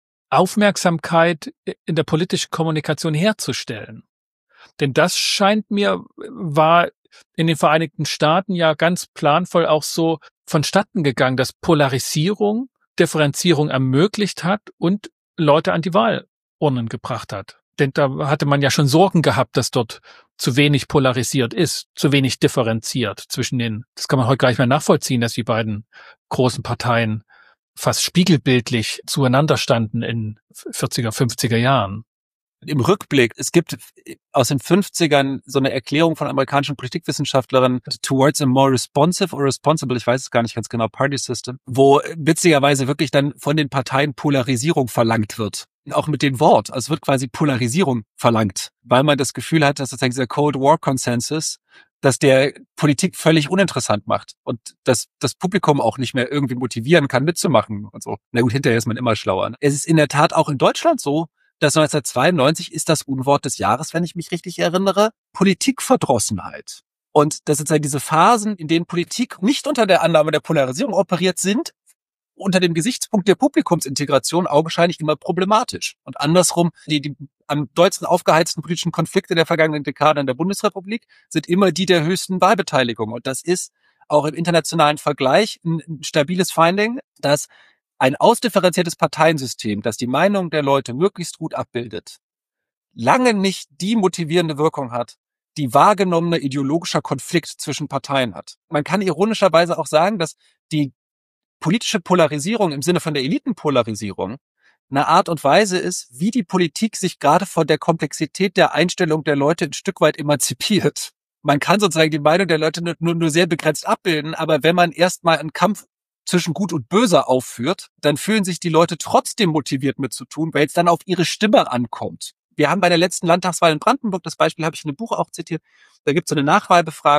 Aufmerksamkeit in der politischen Kommunikation herzustellen. Denn das scheint mir, war in den Vereinigten Staaten ja ganz planvoll auch so vonstatten gegangen, dass Polarisierung Differenzierung ermöglicht hat und Leute an die Wahlurnen gebracht hat. Denn da hatte man ja schon Sorgen gehabt, dass dort zu wenig polarisiert ist, zu wenig differenziert zwischen den, das kann man heute gar nicht mehr nachvollziehen, dass die beiden großen Parteien fast spiegelbildlich zueinander standen in vierziger, fünfziger Jahren. Im Rückblick, es gibt aus den fünfzigern so eine Erklärung von amerikanischen Politikwissenschaftlerinnen towards a more responsive or responsible, ich weiß es gar nicht ganz genau, Party System, wo witzigerweise wirklich dann von den Parteien Polarisierung verlangt wird. Auch mit dem Wort, also es wird quasi Polarisierung verlangt, weil man das Gefühl hat, dass sozusagen dieser Cold War Consensus, dass der Politik völlig uninteressant macht und dass das Publikum auch nicht mehr irgendwie motivieren kann, mitzumachen und so. Na gut, hinterher ist man immer schlauer. Es ist in der Tat auch in Deutschland so, dass neunzehnhundertzweiundneunzig ist das Unwort des Jahres, wenn ich mich richtig erinnere, Politikverdrossenheit. Und das sind halt diese Phasen, in denen Politik nicht unter der Annahme der Polarisierung operiert, sind unter dem Gesichtspunkt der Publikumsintegration augenscheinlich immer problematisch. Und andersrum, die, die am dollsten aufgeheizten politischen Konflikte der vergangenen Dekade in der Bundesrepublik sind immer die der höchsten Wahlbeteiligung. Und das ist auch im internationalen Vergleich ein, ein stabiles Finding, dass ein ausdifferenziertes Parteiensystem, das die Meinung der Leute möglichst gut abbildet, lange nicht die motivierende Wirkung hat, die wahrgenommene ideologischer Konflikt zwischen Parteien hat. Man kann ironischerweise auch sagen, dass die politische Polarisierung im Sinne von der Elitenpolarisierung eine Art und Weise ist, wie die Politik sich gerade von der Komplexität der Einstellung der Leute ein Stück weit emanzipiert. Man kann sozusagen die Meinung der Leute nur, nur sehr begrenzt abbilden, aber wenn man erstmal einen Kampf zwischen Gut und Böse aufführt, dann fühlen sich die Leute trotzdem motiviert mitzutun, weil es dann auf ihre Stimme ankommt. Wir haben bei der letzten Landtagswahl in Brandenburg, das Beispiel habe ich in dem Buch auch zitiert, da gibt es so eine Nachwahlbefragung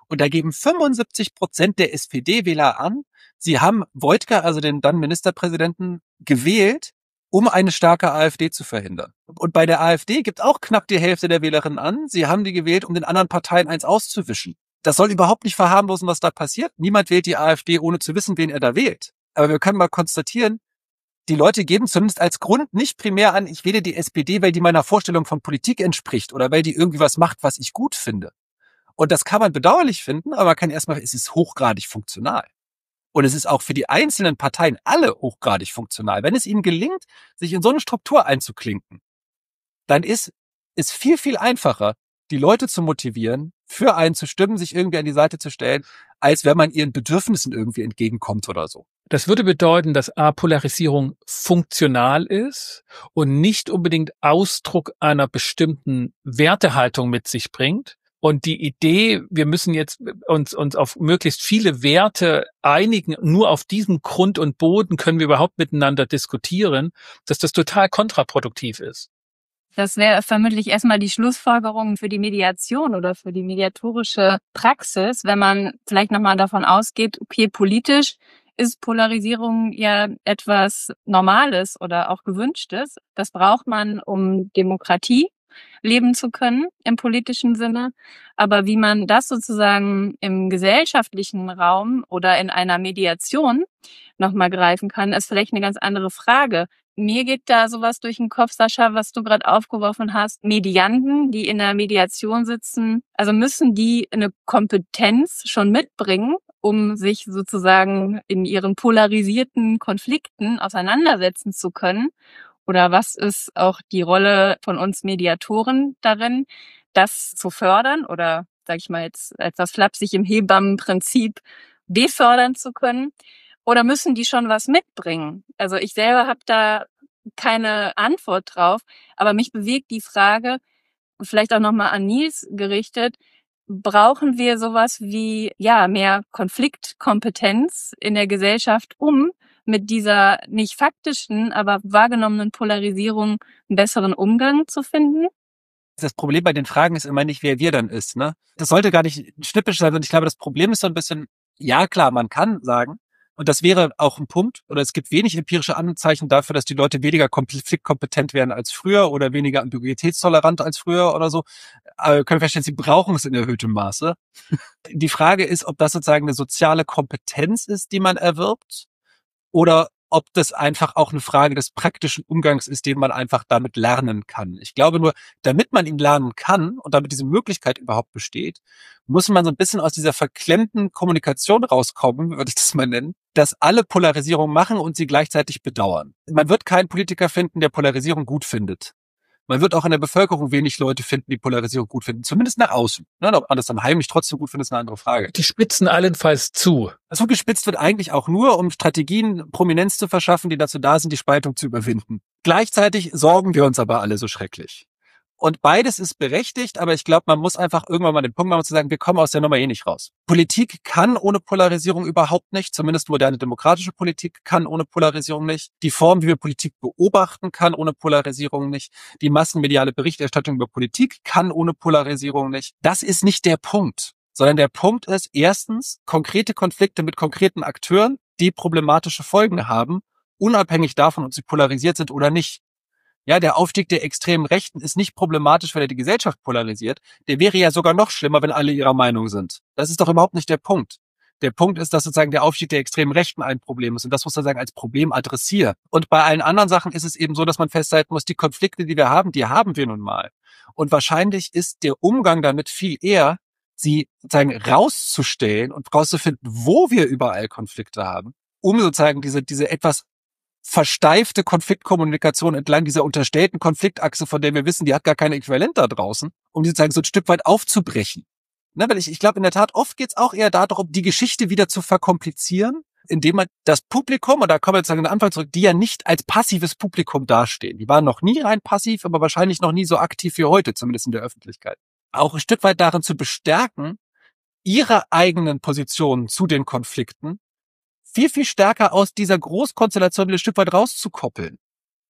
Und da geben fünfundsiebzig Prozent der S P D-Wähler an, sie haben Wojtka, also den dann Ministerpräsidenten, gewählt, um eine starke AfD zu verhindern. Und bei der AfD gibt auch knapp die Hälfte der Wählerinnen an, sie haben die gewählt, um den anderen Parteien eins auszuwischen. Das soll überhaupt nicht verharmlosen, was da passiert. Niemand wählt die AfD, ohne zu wissen, wen er da wählt. Aber wir können mal konstatieren, die Leute geben zumindest als Grund nicht primär an, ich wähle die S P D, weil die meiner Vorstellung von Politik entspricht oder weil die irgendwie was macht, was ich gut finde. Und das kann man bedauerlich finden, aber man kann erstmal, es ist hochgradig funktional. Und es ist auch für die einzelnen Parteien alle hochgradig funktional. Wenn es ihnen gelingt, sich in so eine Struktur einzuklinken, dann ist es viel, viel einfacher, die Leute zu motivieren, für einen zu stimmen, sich irgendwie an die Seite zu stellen, als wenn man ihren Bedürfnissen irgendwie entgegenkommt oder so. Das würde bedeuten, dass A, Polarisierung funktional ist und nicht unbedingt Ausdruck einer bestimmten Wertehaltung mit sich bringt. Und die Idee, wir müssen jetzt uns, uns auf möglichst viele Werte einigen, nur auf diesem Grund und Boden können wir überhaupt miteinander diskutieren, dass das total kontraproduktiv ist. Das wäre vermutlich erstmal die Schlussfolgerung für die Mediation oder für die mediatorische Praxis, wenn man vielleicht nochmal davon ausgeht, okay, politisch ist Polarisierung ja etwas Normales oder auch Gewünschtes. Das braucht man, um Demokratie leben zu können im politischen Sinne. Aber wie man das sozusagen im gesellschaftlichen Raum oder in einer Mediation nochmal greifen kann, ist vielleicht eine ganz andere Frage. Mir geht da sowas durch den Kopf, Sascha, was du gerade aufgeworfen hast. Medianten, die in der Mediation sitzen, also müssen die eine Kompetenz schon mitbringen, um sich sozusagen in ihren polarisierten Konflikten auseinandersetzen zu können? Oder was ist auch die Rolle von uns Mediatoren darin, das zu fördern oder, sag ich mal jetzt etwas flapsig im Hebammenprinzip, befördern zu können? Oder müssen die schon was mitbringen? Also ich selber habe da keine Antwort drauf, aber mich bewegt die Frage, vielleicht auch nochmal an Niels gerichtet, brauchen wir sowas wie ja mehr Konfliktkompetenz in der Gesellschaft, um mit dieser nicht faktischen, aber wahrgenommenen Polarisierung einen besseren Umgang zu finden? Das Problem bei den Fragen ist immer nicht, wer wir dann ist, ne? Das sollte gar nicht schnippisch sein, sondern ich glaube, das Problem ist so ein bisschen, ja klar, man kann sagen, und das wäre auch ein Punkt, oder es gibt wenig empirische Anzeichen dafür, dass die Leute weniger konfliktkompetent werden als früher oder weniger ambiguitätstolerant als früher oder so. Aber wir können feststellen, sie brauchen es in erhöhtem Maße. Die Frage ist, ob das sozusagen eine soziale Kompetenz ist, die man erwirbt, oder ob das einfach auch eine Frage des praktischen Umgangs ist, den man einfach damit lernen kann. Ich glaube nur, damit man ihn lernen kann und damit diese Möglichkeit überhaupt besteht, muss man so ein bisschen aus dieser verklemmten Kommunikation rauskommen, würde ich das mal nennen, dass alle Polarisierung machen und sie gleichzeitig bedauern. Man wird keinen Politiker finden, der Polarisierung gut findet. Man wird auch in der Bevölkerung wenig Leute finden, die Polarisierung gut finden, zumindest nach außen. Ne, ob man das dann heimlich trotzdem gut findet, ist eine andere Frage. Die spitzen allenfalls zu. So gespitzt wird eigentlich auch nur, um Strategien Prominenz zu verschaffen, die dazu da sind, die Spaltung zu überwinden. Gleichzeitig sorgen wir uns aber alle so schrecklich. Und beides ist berechtigt, aber ich glaube, man muss einfach irgendwann mal den Punkt machen, zu sagen, wir kommen aus der Nummer eh nicht raus. Politik kann ohne Polarisierung überhaupt nicht, zumindest moderne demokratische Politik kann ohne Polarisierung nicht. Die Form, wie wir Politik beobachten, kann ohne Polarisierung nicht. Die massenmediale Berichterstattung über Politik kann ohne Polarisierung nicht. Das ist nicht der Punkt, sondern der Punkt ist erstens konkrete Konflikte mit konkreten Akteuren, die problematische Folgen haben, unabhängig davon, ob sie polarisiert sind oder nicht. Ja, der Aufstieg der extremen Rechten ist nicht problematisch, weil er die Gesellschaft polarisiert. Der wäre ja sogar noch schlimmer, wenn alle ihrer Meinung sind. Das ist doch überhaupt nicht der Punkt. Der Punkt ist, dass sozusagen der Aufstieg der extremen Rechten ein Problem ist und das muss man sagen als Problem adressieren. Und bei allen anderen Sachen ist es eben so, dass man festhalten muss, die Konflikte, die wir haben, die haben wir nun mal. Und wahrscheinlich ist der Umgang damit viel eher, sie sozusagen rauszustellen und rauszufinden, wo wir überall Konflikte haben, um sozusagen diese diese etwas versteifte Konfliktkommunikation entlang dieser unterstellten Konfliktachse, von der wir wissen, die hat gar kein Äquivalent da draußen, um die sozusagen so ein Stück weit aufzubrechen. Ne, weil ich, ich glaube in der Tat, oft geht's auch eher darum, die Geschichte wieder zu verkomplizieren, indem man das Publikum, und da kommen wir jetzt an den Anfang zurück, die ja nicht als passives Publikum dastehen. Die waren noch nie rein passiv, aber wahrscheinlich noch nie so aktiv wie heute, zumindest in der Öffentlichkeit. Auch ein Stück weit darin zu bestärken, ihre eigenen Positionen zu den Konflikten viel, viel stärker aus dieser Großkonstellation wieder ein Stück weit rauszukoppeln.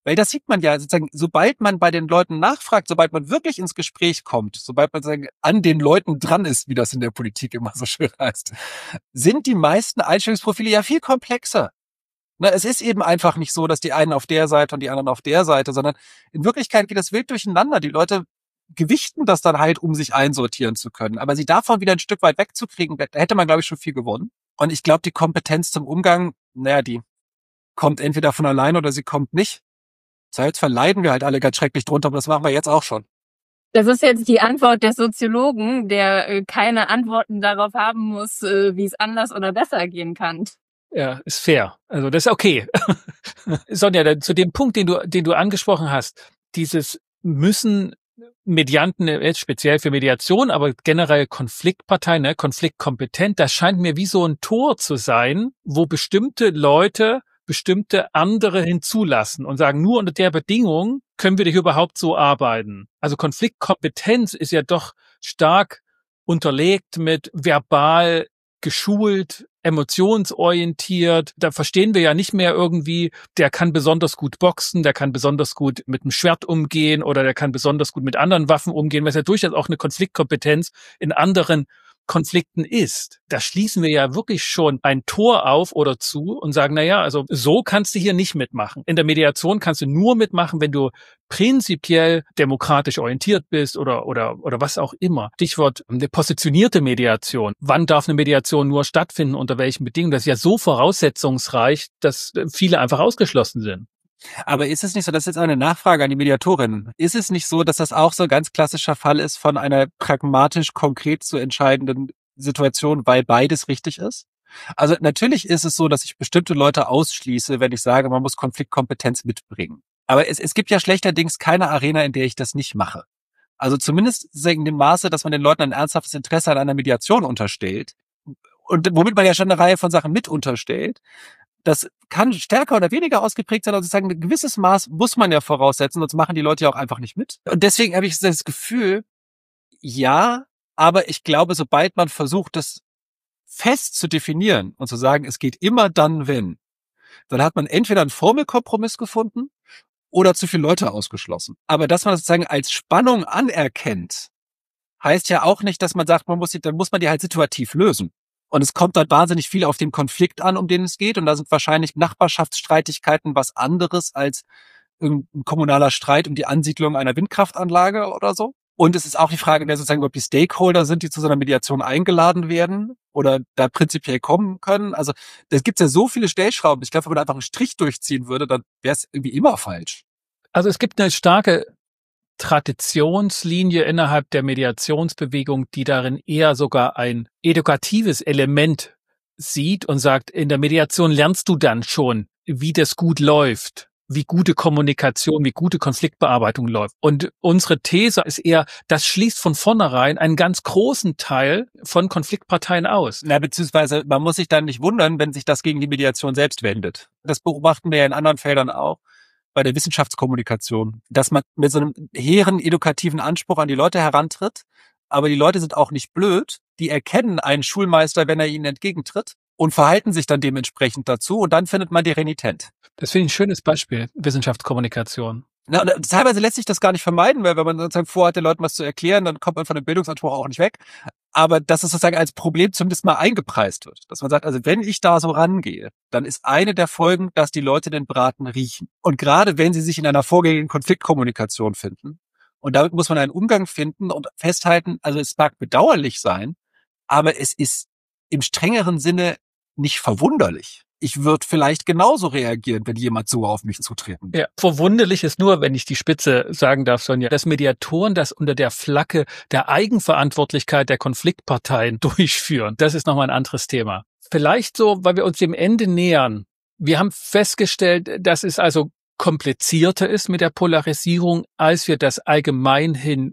Weil das sieht man ja, sozusagen, sobald man bei den Leuten nachfragt, sobald man wirklich ins Gespräch kommt, sobald man sozusagen an den Leuten dran ist, wie das in der Politik immer so schön heißt, sind die meisten Einstellungsprofile ja viel komplexer. Na, es ist eben einfach nicht so, dass die einen auf der Seite und die anderen auf der Seite, sondern in Wirklichkeit geht das wild durcheinander. Die Leute gewichten das dann halt, um sich einsortieren zu können. Aber sie davon wieder ein Stück weit wegzukriegen, da hätte man, glaube ich, schon viel gewonnen. Und ich glaube, die Kompetenz zum Umgang, naja, die kommt entweder von allein oder sie kommt nicht. Zweifelsfall leiden wir halt alle ganz schrecklich drunter, aber das machen wir jetzt auch schon. Das ist jetzt die Antwort des Soziologen, der äh, keine Antworten darauf haben muss, äh, wie es anders oder besser gehen kann. Ja, ist fair. Also das ist okay. Sonja, da, zu dem Punkt, den du, den du angesprochen hast, dieses müssen Medianten, jetzt speziell für Mediation, aber generell Konfliktparteien, ne, konfliktkompetent, das scheint mir wie so ein Tor zu sein, wo bestimmte Leute bestimmte andere hinzulassen und sagen, nur unter der Bedingung können wir hier überhaupt so arbeiten. Also Konfliktkompetenz ist ja doch stark unterlegt mit verbal geschult, emotionsorientiert. Da verstehen wir ja nicht mehr irgendwie, der kann besonders gut boxen, der kann besonders gut mit einem Schwert umgehen oder der kann besonders gut mit anderen Waffen umgehen, was ja durchaus auch eine Konfliktkompetenz in anderen Konflikten ist. Da schließen wir ja wirklich schon ein Tor auf oder zu und sagen, na ja, also so kannst du hier nicht mitmachen. In der Mediation kannst du nur mitmachen, wenn du prinzipiell demokratisch orientiert bist oder oder oder was auch immer. Stichwort eine positionierte Mediation. Wann darf eine Mediation nur stattfinden, unter welchen Bedingungen? Das ist ja so voraussetzungsreich, dass viele einfach ausgeschlossen sind. Aber ist es nicht so, das ist jetzt eine Nachfrage an die Mediatorin, ist es nicht so, dass das auch so ein ganz klassischer Fall ist von einer pragmatisch konkret zu entscheidenden Situation, weil beides richtig ist? Also natürlich ist es so, dass ich bestimmte Leute ausschließe, wenn ich sage, man muss Konfliktkompetenz mitbringen. Aber es, es gibt ja schlechterdings keine Arena, in der ich das nicht mache. Also zumindest in dem Maße, dass man den Leuten ein ernsthaftes Interesse an einer Mediation unterstellt und womit man ja schon eine Reihe von Sachen mit unterstellt. Das kann stärker oder weniger ausgeprägt sein, also sozusagen ein gewisses Maß muss man ja voraussetzen, sonst machen die Leute ja auch einfach nicht mit. Und deswegen habe ich das Gefühl, ja, aber ich glaube, sobald man versucht, das fest zu definieren und zu sagen, es geht immer dann, wenn, dann hat man entweder einen Formelkompromiss gefunden oder zu viele Leute ausgeschlossen. Aber dass man das sozusagen als Spannung anerkennt, heißt ja auch nicht, dass man sagt, man muss die, dann muss man die halt situativ lösen. Und es kommt dann wahnsinnig viel auf den Konflikt an, um den es geht. Und da sind wahrscheinlich Nachbarschaftsstreitigkeiten was anderes als ein kommunaler Streit um die Ansiedlung einer Windkraftanlage oder so. Und es ist auch die Frage, wer sozusagen überhaupt die Stakeholder sind, die zu so einer Mediation eingeladen werden oder da prinzipiell kommen können. Also da gibt es ja so viele Stellschrauben. Ich glaube, wenn man einfach einen Strich durchziehen würde, dann wäre es irgendwie immer falsch. Also es gibt eine starke Traditionslinie innerhalb der Mediationsbewegung, die darin eher sogar ein edukatives Element sieht und sagt, in der Mediation lernst du dann schon, wie das gut läuft, wie gute Kommunikation, wie gute Konfliktbearbeitung läuft. Und unsere These ist eher, das schließt von vornherein einen ganz großen Teil von Konfliktparteien aus. Na, beziehungsweise man muss sich dann nicht wundern, wenn sich das gegen die Mediation selbst wendet. Das beobachten wir ja in anderen Feldern auch. Bei der Wissenschaftskommunikation, dass man mit so einem hehren edukativen Anspruch an die Leute herantritt, aber die Leute sind auch nicht blöd, die erkennen einen Schulmeister, wenn er ihnen entgegentritt und verhalten sich dann dementsprechend dazu und dann findet man die renitent. Das finde ich ein schönes Beispiel, Wissenschaftskommunikation. Na, teilweise lässt sich das gar nicht vermeiden, weil wenn man sozusagen vorhat, den Leuten was zu erklären, dann kommt man von dem Bildungsanspruch auch nicht weg. Aber dass es sozusagen als Problem zumindest mal eingepreist wird. Dass man sagt, also wenn ich da so rangehe, dann ist eine der Folgen, dass die Leute den Braten riechen. Und gerade wenn sie sich in einer vorgängigen Konfliktkommunikation finden, und damit muss man einen Umgang finden und festhalten, also es mag bedauerlich sein, aber es ist im strengeren Sinne nicht verwunderlich. Ich würde vielleicht genauso reagieren, wenn jemand so auf mich zutreten. Ja, verwunderlich ist nur, wenn ich die Spitze sagen darf, Sonja, dass Mediatoren das unter der Flagge der Eigenverantwortlichkeit der Konfliktparteien durchführen. Das ist nochmal ein anderes Thema. Vielleicht so, weil wir uns dem Ende nähern. Wir haben festgestellt, dass es also komplizierter ist mit der Polarisierung, als wir das allgemeinhin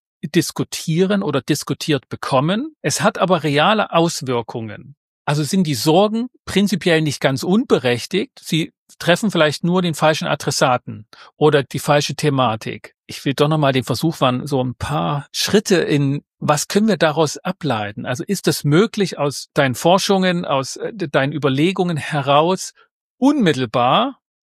diskutieren oder diskutiert bekommen. Es hat aber reale Auswirkungen. Also sind die Sorgen prinzipiell nicht ganz unberechtigt. Sie treffen vielleicht nur den falschen Adressaten oder die falsche Thematik. Ich will doch nochmal den Versuch wagen, so ein paar Schritte in, was können wir daraus ableiten? Also ist es möglich, aus deinen Forschungen, aus deinen Überlegungen heraus unmittelbar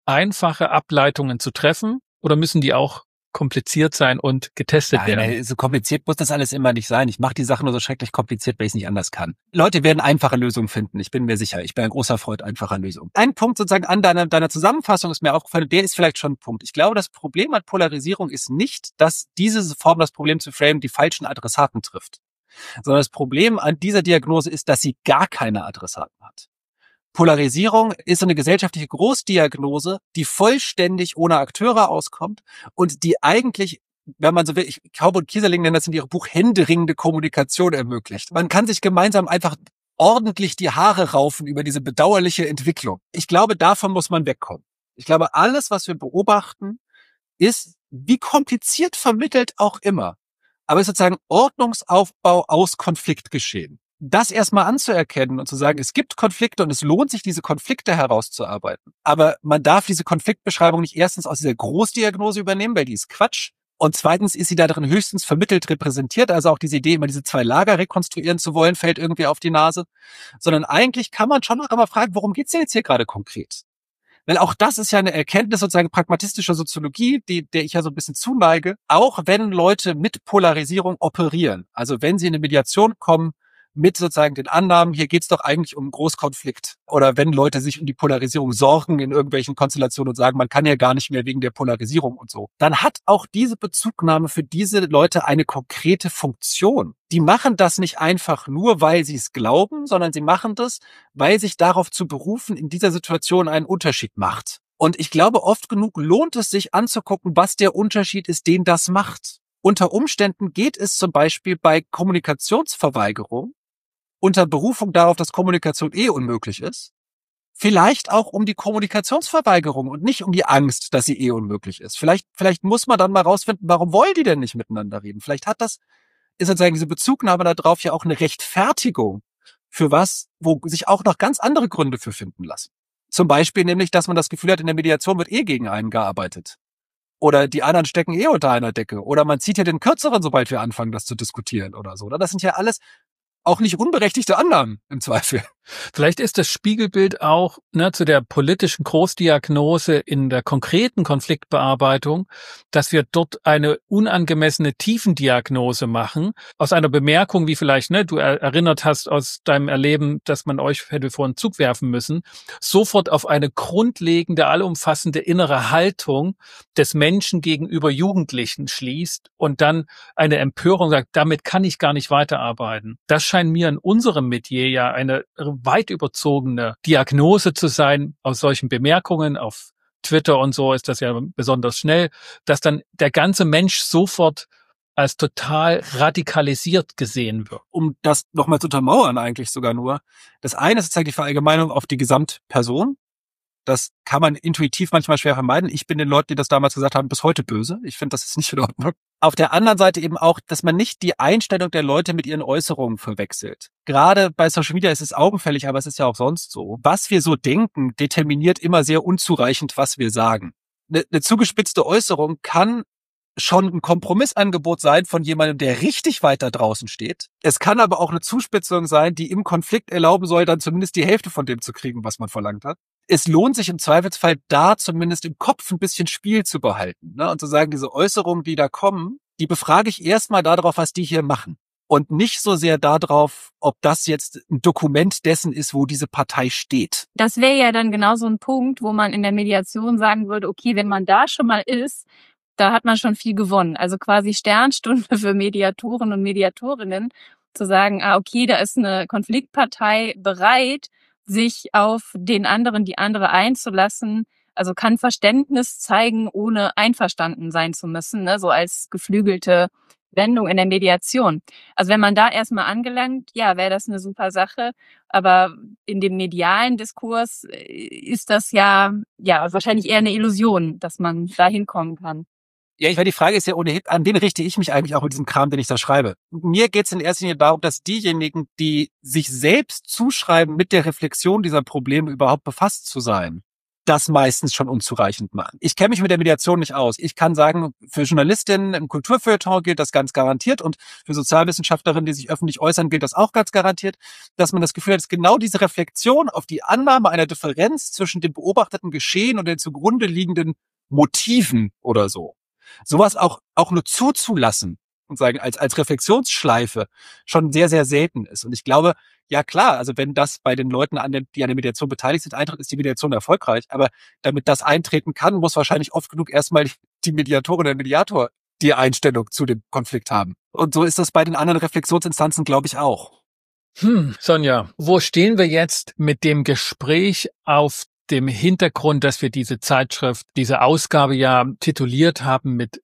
einfache Ableitungen zu treffen oder müssen die auch kompliziert sein und getestet Nein, werden? nein, so kompliziert muss das alles immer nicht sein. Ich mache die Sachen nur so schrecklich kompliziert, weil ich es nicht anders kann. Leute werden einfache Lösungen finden, ich bin mir sicher. Ich bin ein großer Freund einfacher Lösungen. Ein Punkt sozusagen an deiner, deiner Zusammenfassung ist mir aufgefallen, der ist vielleicht schon ein Punkt. Ich glaube, das Problem an Polarisierung ist nicht, dass diese Form, das Problem zu framen, die falschen Adressaten trifft. Sondern das Problem an dieser Diagnose ist, dass sie gar keine Adressaten hat. Polarisierung ist so eine gesellschaftliche Großdiagnose, die vollständig ohne Akteure auskommt und die eigentlich, wenn man so will, ich, Kaube und Kieserling nennen das in ihrem Buch händeringende Kommunikation ermöglicht. Man kann sich gemeinsam einfach ordentlich die Haare raufen über diese bedauerliche Entwicklung. Ich glaube, davon muss man wegkommen. Ich glaube, alles, was wir beobachten, ist, wie kompliziert vermittelt auch immer, aber ist sozusagen Ordnungsaufbau aus Konfliktgeschehen. Das erstmal anzuerkennen und zu sagen, es gibt Konflikte und es lohnt sich, diese Konflikte herauszuarbeiten. Aber man darf diese Konfliktbeschreibung nicht erstens aus dieser Großdiagnose übernehmen, weil die ist Quatsch. Und zweitens ist sie da drin höchstens vermittelt repräsentiert. Also auch diese Idee, immer diese zwei Lager rekonstruieren zu wollen, fällt irgendwie auf die Nase. Sondern eigentlich kann man schon noch einmal fragen, worum geht's denn jetzt hier gerade konkret? Weil auch das ist ja eine Erkenntnis sozusagen pragmatistischer Soziologie, die, der ich ja so ein bisschen zuneige. Auch wenn Leute mit Polarisierung operieren, also wenn sie in eine Mediation kommen, mit sozusagen den Annahmen, hier geht's doch eigentlich um einen Großkonflikt. Oder wenn Leute sich um die Polarisierung sorgen in irgendwelchen Konstellationen und sagen, man kann ja gar nicht mehr wegen der Polarisierung und so, dann hat auch diese Bezugnahme für diese Leute eine konkrete Funktion. Die machen das nicht einfach nur, weil sie es glauben, sondern sie machen das, weil sich darauf zu berufen in dieser Situation einen Unterschied macht. Und ich glaube, oft genug lohnt es sich anzugucken, was der Unterschied ist, den das macht. Unter Umständen geht es zum Beispiel bei Kommunikationsverweigerung unter Berufung darauf, dass Kommunikation eh unmöglich ist, vielleicht auch um die Kommunikationsverweigerung und nicht um die Angst, dass sie eh unmöglich ist. Vielleicht, vielleicht muss man dann mal rausfinden, warum wollen die denn nicht miteinander reden? Vielleicht hat das, ist sozusagen diese Bezugnahme darauf ja auch eine Rechtfertigung für was, wo sich auch noch ganz andere Gründe für finden lassen. Zum Beispiel nämlich, dass man das Gefühl hat, in der Mediation wird eh gegen einen gearbeitet. Oder die anderen stecken eh unter einer Decke. Oder man zieht ja den Kürzeren, sobald wir anfangen, das zu diskutieren oder so. Das sind ja alles auch nicht unberechtigte Annahmen im Zweifel. Vielleicht ist das Spiegelbild auch ne, zu der politischen Großdiagnose in der konkreten Konfliktbearbeitung, dass wir dort eine unangemessene Tiefendiagnose machen, aus einer Bemerkung, wie vielleicht ne, du er- erinnert hast aus deinem Erleben, dass man euch hätte vor einen Zug werfen müssen, sofort auf eine grundlegende, allumfassende innere Haltung des Menschen gegenüber Jugendlichen schließt und dann eine Empörung sagt, damit kann ich gar nicht weiterarbeiten. Das scheint mir in unserem Metier ja eine weit überzogene Diagnose zu sein aus solchen Bemerkungen. Auf Twitter und so ist das ja besonders schnell, dass dann der ganze Mensch sofort als total radikalisiert gesehen wird. Um das nochmal zu untermauern eigentlich sogar nur. Das eine ist sozusagen die Verallgemeinung auf die Gesamtperson. Das kann man intuitiv manchmal schwer vermeiden. Ich bin den Leuten, die das damals gesagt haben, bis heute böse. Ich finde, das ist nicht in Ordnung. Auf der anderen Seite eben auch, dass man nicht die Einstellung der Leute mit ihren Äußerungen verwechselt. Gerade bei Social Media ist es augenfällig, aber es ist ja auch sonst so. Was wir so denken, determiniert immer sehr unzureichend, was wir sagen. Eine, eine zugespitzte Äußerung kann schon ein Kompromissangebot sein von jemandem, der richtig weit da draußen steht. Es kann aber auch eine Zuspitzung sein, die im Konflikt erlauben soll, dann zumindest die Hälfte von dem zu kriegen, was man verlangt hat. Es lohnt sich im Zweifelsfall da zumindest im Kopf ein bisschen Spiel zu behalten, ne? Und zu sagen, diese Äußerungen, die da kommen, die befrage ich erstmal darauf, was die hier machen. Und nicht so sehr darauf, ob das jetzt ein Dokument dessen ist, wo diese Partei steht. Das wäre ja dann genau so ein Punkt, wo man in der Mediation sagen würde, okay, wenn man da schon mal ist, da hat man schon viel gewonnen. Also quasi Sternstunde für Mediatoren und Mediatorinnen, zu sagen, ah, okay, da ist eine Konfliktpartei bereit, sich auf den anderen, die andere einzulassen. Also kann Verständnis zeigen, ohne einverstanden sein zu müssen, ne? So als geflügelte Wendung in der Mediation. Also wenn man da erstmal angelangt, ja, wäre das eine super Sache. Aber in dem medialen Diskurs ist das ja, ja, wahrscheinlich eher eine Illusion, dass man da hinkommen kann. Ja, ich meine, die Frage ist ja ohnehin, an wen richte ich mich eigentlich auch mit diesem Kram, den ich da schreibe? Mir geht es in erster Linie darum, dass diejenigen, die sich selbst zuschreiben, mit der Reflexion dieser Probleme überhaupt befasst zu sein, das meistens schon unzureichend machen. Ich kenne mich mit der Mediation nicht aus. Ich kann sagen, für Journalistinnen im Kulturfeuilleton gilt das ganz garantiert und für Sozialwissenschaftlerinnen, die sich öffentlich äußern, gilt das auch ganz garantiert, dass man das Gefühl hat, dass genau diese Reflexion auf die Annahme einer Differenz zwischen dem beobachteten Geschehen und den zugrunde liegenden Motiven oder so, sowas auch auch nur zuzulassen und sagen, als als Reflexionsschleife schon sehr, sehr selten ist. Und ich glaube, ja klar, also wenn das bei den Leuten, an der, die an der Mediation beteiligt sind, eintritt, ist die Mediation erfolgreich. Aber damit das eintreten kann, muss wahrscheinlich oft genug erstmal die Mediatorin oder der Mediator die Einstellung zu dem Konflikt haben. Und so ist das bei den anderen Reflexionsinstanzen, glaube ich, auch. Hm, Sonja, wo stehen wir jetzt mit dem Gespräch auf dem Hintergrund, dass wir diese Zeitschrift, diese Ausgabe ja tituliert haben mit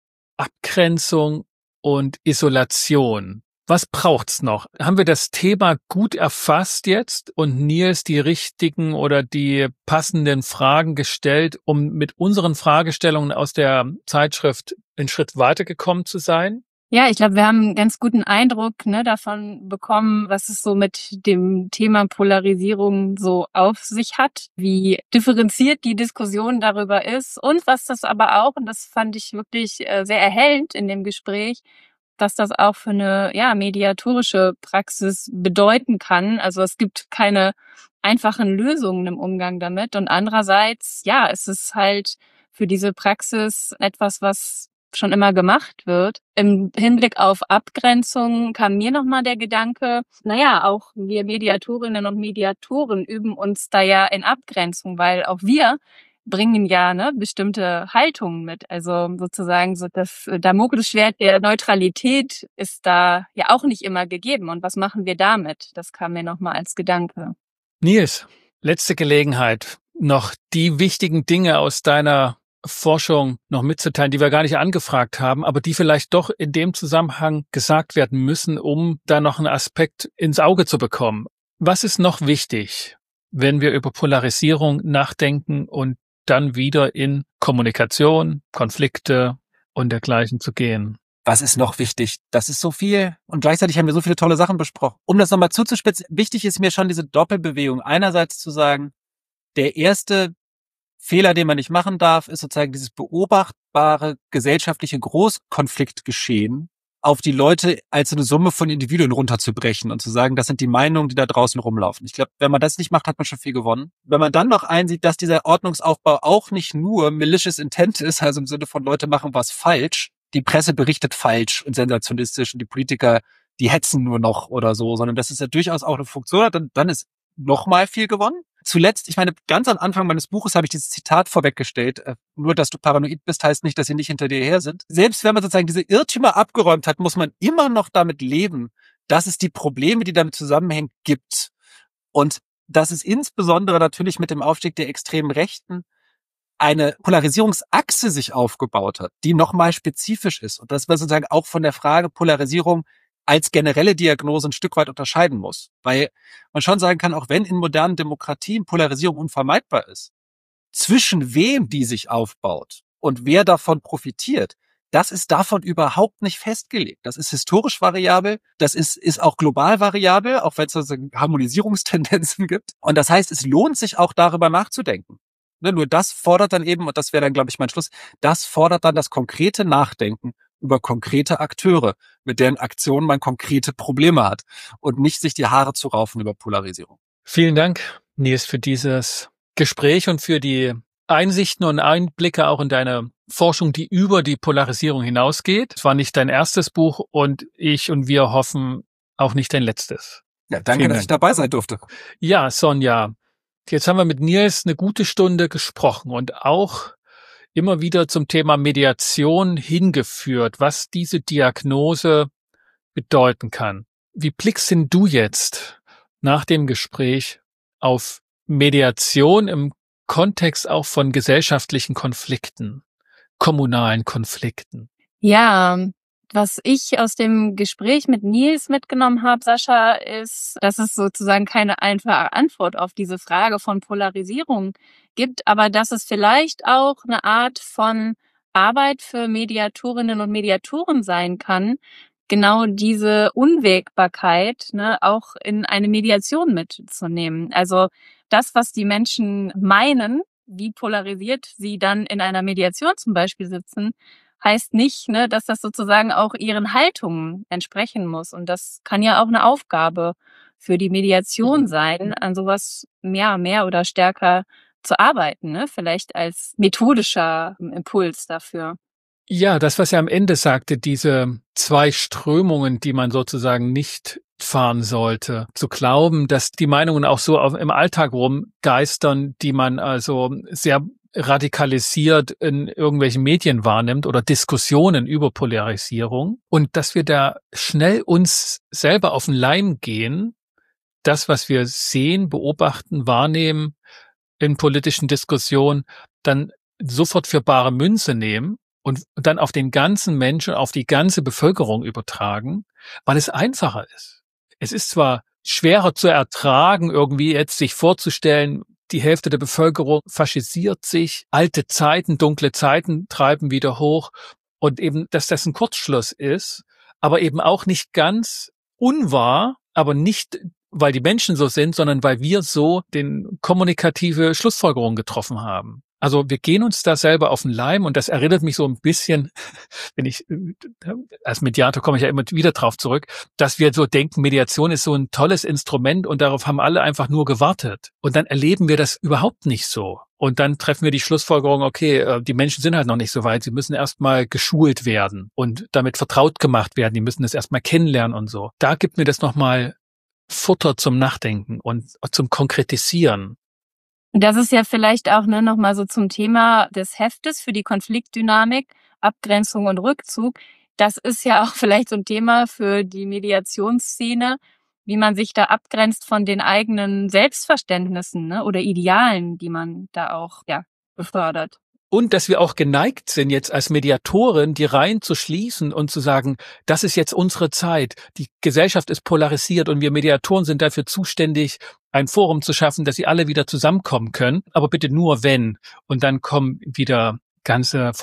Abgrenzung und Isolation? Was braucht's noch? Haben wir das Thema gut erfasst jetzt und Nils die richtigen oder die passenden Fragen gestellt, um mit unseren Fragestellungen aus der Zeitschrift einen Schritt weitergekommen zu sein? Ja, ich glaube, wir haben einen ganz guten Eindruck, ne, davon bekommen, was es so mit dem Thema Polarisierung so auf sich hat, wie differenziert die Diskussion darüber ist und was das aber auch, und das fand ich wirklich äh, sehr erhellend in dem Gespräch, was das auch für eine ja mediatorische Praxis bedeuten kann. Also es gibt keine einfachen Lösungen im Umgang damit. Und andererseits, ja, es ist halt für diese Praxis etwas, was schon immer gemacht wird. Im Hinblick auf Abgrenzung kam mir nochmal der Gedanke, naja, auch wir Mediatorinnen und Mediatoren üben uns da ja in Abgrenzung, weil auch wir bringen ja ne bestimmte Haltungen mit. Also sozusagen so das Damoklesschwert der Neutralität ist da ja auch nicht immer gegeben. Und was machen wir damit? Das kam mir nochmal als Gedanke. Nils, letzte Gelegenheit, noch die wichtigen Dinge aus deiner Forschung noch mitzuteilen, die wir gar nicht angefragt haben, aber die vielleicht doch in dem Zusammenhang gesagt werden müssen, um da noch einen Aspekt ins Auge zu bekommen. Was ist noch wichtig, wenn wir über Polarisierung nachdenken und dann wieder in Kommunikation, Konflikte und dergleichen zu gehen? Was ist noch wichtig? Das ist so viel und gleichzeitig haben wir so viele tolle Sachen besprochen. Um das nochmal zuzuspitzen, wichtig ist mir schon diese Doppelbewegung. Einerseits zu sagen, der erste Fehler, den man nicht machen darf, ist sozusagen dieses beobachtbare gesellschaftliche Großkonfliktgeschehen auf die Leute als eine Summe von Individuen runterzubrechen und zu sagen, das sind die Meinungen, die da draußen rumlaufen. Ich glaube, wenn man das nicht macht, hat man schon viel gewonnen. Wenn man dann noch einsieht, dass dieser Ordnungsaufbau auch nicht nur malicious intent ist, also im Sinne von Leute machen was falsch, die Presse berichtet falsch und sensationistisch und die Politiker, die hetzen nur noch oder so, sondern dass es ja durchaus auch eine Funktion hat, dann, dann ist nochmal viel gewonnen. Zuletzt, ich meine, ganz am Anfang meines Buches habe ich dieses Zitat vorweggestellt, äh, nur dass du paranoid bist, heißt nicht, dass sie nicht hinter dir her sind. Selbst wenn man sozusagen diese Irrtümer abgeräumt hat, muss man immer noch damit leben, dass es die Probleme, die damit zusammenhängen, gibt. Und dass es insbesondere natürlich mit dem Aufstieg der extremen Rechten eine Polarisierungsachse sich aufgebaut hat, die nochmal spezifisch ist. Und dass man sozusagen auch von der Frage Polarisierung als generelle Diagnose ein Stück weit unterscheiden muss. Weil man schon sagen kann, auch wenn in modernen Demokratien Polarisierung unvermeidbar ist, zwischen wem die sich aufbaut und wer davon profitiert, das ist davon überhaupt nicht festgelegt. Das ist historisch variabel, das ist, ist auch global variabel, auch wenn es sozusagen Harmonisierungstendenzen gibt. Und das heißt, es lohnt sich auch darüber nachzudenken. Ne, nur das fordert dann eben, und das wäre dann, glaube ich, mein Schluss, das fordert dann das konkrete Nachdenken über konkrete Akteure, mit deren Aktionen man konkrete Probleme hat und nicht sich die Haare zu raufen über Polarisierung. Vielen Dank, Nils, für dieses Gespräch und für die Einsichten und Einblicke auch in deine Forschung, die über die Polarisierung hinausgeht. Es war nicht dein erstes Buch und ich und wir hoffen auch nicht dein letztes. Ja, danke, dass ich dabei sein durfte. Ja, Sonja, jetzt haben wir mit Nils eine gute Stunde gesprochen und auch immer wieder zum Thema Mediation hingeführt, was diese Diagnose bedeuten kann. Wie blickst denn du jetzt nach dem Gespräch auf Mediation im Kontext auch von gesellschaftlichen Konflikten, kommunalen Konflikten? Ja, was ich aus dem Gespräch mit Nils mitgenommen habe, Sascha, ist, dass es sozusagen keine einfache Antwort auf diese Frage von Polarisierung gibt, aber dass es vielleicht auch eine Art von Arbeit für Mediatorinnen und Mediatoren sein kann, genau diese Unwägbarkeit ne, auch in eine Mediation mitzunehmen. Also das, was die Menschen meinen, wie polarisiert sie dann in einer Mediation zum Beispiel sitzen, heißt nicht, ne, dass das sozusagen auch ihren Haltungen entsprechen muss. Und das kann ja auch eine Aufgabe für die Mediation sein, an sowas mehr, mehr oder stärker zu arbeiten, ne? Vielleicht als methodischer Impuls dafür. Ja, das, was er am Ende sagte, diese zwei Strömungen, die man sozusagen nicht fahren sollte, zu glauben, dass die Meinungen auch so auf, im Alltag rumgeistern, die man also sehr radikalisiert in irgendwelchen Medien wahrnimmt oder Diskussionen über Polarisierung und dass wir da schnell uns selber auf den Leim gehen, das, was wir sehen, beobachten, wahrnehmen in politischen Diskussionen, dann sofort für bare Münze nehmen und dann auf den ganzen Menschen, auf die ganze Bevölkerung übertragen, weil es einfacher ist. Es ist zwar schwerer zu ertragen, irgendwie jetzt sich vorzustellen, die Hälfte der Bevölkerung faschisiert sich, alte Zeiten, dunkle Zeiten treiben wieder hoch und eben, dass das ein Kurzschluss ist, aber eben auch nicht ganz unwahr, aber nicht, weil die Menschen so sind, sondern weil wir so den kommunikative Schlussfolgerungen getroffen haben. Also wir gehen uns da selber auf den Leim und das erinnert mich so ein bisschen, wenn ich, als Mediator komme ich ja immer wieder drauf zurück, dass wir so denken, Mediation ist so ein tolles Instrument und darauf haben alle einfach nur gewartet. Und dann erleben wir das überhaupt nicht so. Und dann treffen wir die Schlussfolgerung, okay, die Menschen sind halt noch nicht so weit, sie müssen erstmal geschult werden und damit vertraut gemacht werden, die müssen das erstmal kennenlernen und so. Da gibt mir das nochmal Futter zum Nachdenken und zum Konkretisieren. Das ist ja vielleicht auch ne, nochmal so zum Thema des Heftes für die Konfliktdynamik, Abgrenzung und Rückzug. Das ist ja auch vielleicht so ein Thema für die Mediationsszene, wie man sich da abgrenzt von den eigenen Selbstverständnissen ne, oder Idealen, die man da auch ja befördert. Und dass wir auch geneigt sind, jetzt als Mediatorin die Reihen zu schließen und zu sagen, das ist jetzt unsere Zeit. Die Gesellschaft ist polarisiert und wir Mediatoren sind dafür zuständig, ein Forum zu schaffen, dass sie alle wieder zusammenkommen können. Aber bitte nur wenn. Und dann kommen wieder ganze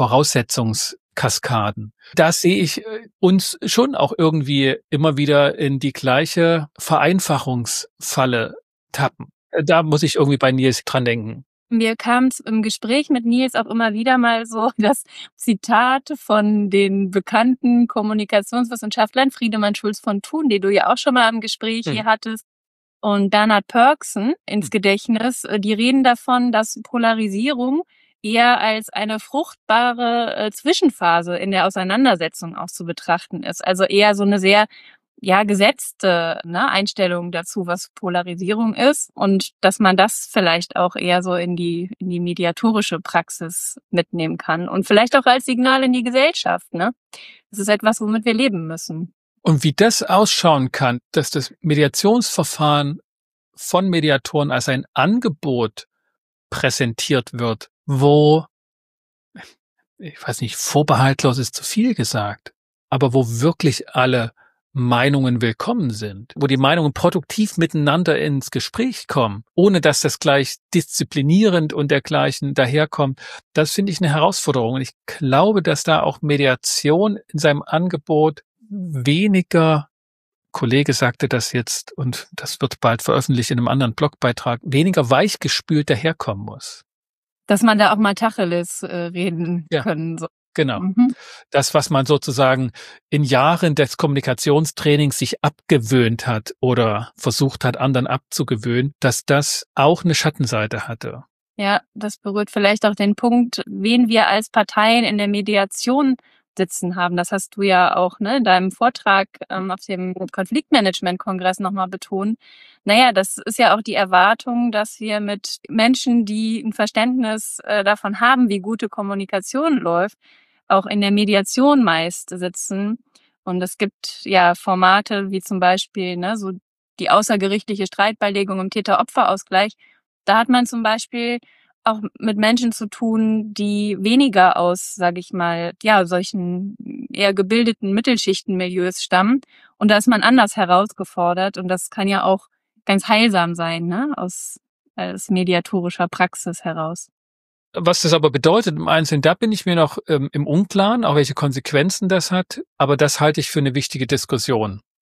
Voraussetzungskaskaden. Da sehe ich uns schon auch irgendwie immer wieder in die gleiche Vereinfachungsfalle tappen. Da muss ich irgendwie bei Nils dran denken. Mir kam im Gespräch mit Nils auch immer wieder mal so das Zitat von den bekannten Kommunikationswissenschaftlern Friedemann Schulz von Thun, die du ja auch schon mal im Gespräch hm. hier hattest, und Bernhard Pörksen ins Gedächtnis. Die reden davon, dass Polarisierung eher als eine fruchtbare Zwischenphase in der Auseinandersetzung auch zu betrachten ist. Also eher so eine sehr ja gesetzte ne, Einstellung dazu, was Polarisierung ist und dass man das vielleicht auch eher so in die in die mediatorische Praxis mitnehmen kann und vielleicht auch als Signal in die Gesellschaft. Ne, das ist etwas, womit wir leben müssen. Und wie das ausschauen kann, dass das Mediationsverfahren von Mediatoren als ein Angebot präsentiert wird, wo, ich weiß nicht, vorbehaltlos ist zu viel gesagt, aber wo wirklich alle Meinungen willkommen sind, wo die Meinungen produktiv miteinander ins Gespräch kommen, ohne dass das gleich disziplinierend und dergleichen daherkommt, das finde ich eine Herausforderung. Und ich glaube, dass da auch Mediation in seinem Angebot weniger, Kollege sagte das jetzt und das wird bald veröffentlicht in einem anderen Blogbeitrag, weniger weichgespült daherkommen muss. Dass man da auch mal Tacheles äh, reden ja. können soll. Genau. Mhm. Das, was man sozusagen in Jahren des Kommunikationstrainings sich abgewöhnt hat oder versucht hat, anderen abzugewöhnen, dass das auch eine Schattenseite hatte. Ja, das berührt vielleicht auch den Punkt, wen wir als Parteien in der Mediation sitzen haben. Das hast du ja auch ne, in deinem Vortrag ähm, auf dem Konfliktmanagement-Kongress nochmal betont. Naja, das ist ja auch die Erwartung, dass wir mit Menschen, die ein Verständnis äh, davon haben, wie gute Kommunikation läuft, auch in der Mediation meist sitzen. Und es gibt ja Formate wie zum Beispiel ne, so die außergerichtliche Streitbeilegung im Täter-Opfer-Ausgleich. Da hat man zum Beispiel auch mit Menschen zu tun, die weniger aus, sage ich mal, ja solchen eher gebildeten Mittelschichtenmilieus stammen. Und da ist man anders herausgefordert. Und das kann ja auch ganz heilsam sein, ne, aus, aus mediatorischer Praxis heraus. Was das aber bedeutet im Einzelnen, da bin ich mir noch ähm, im Unklaren, auch welche Konsequenzen das hat. Aber das halte ich für eine wichtige Diskussion.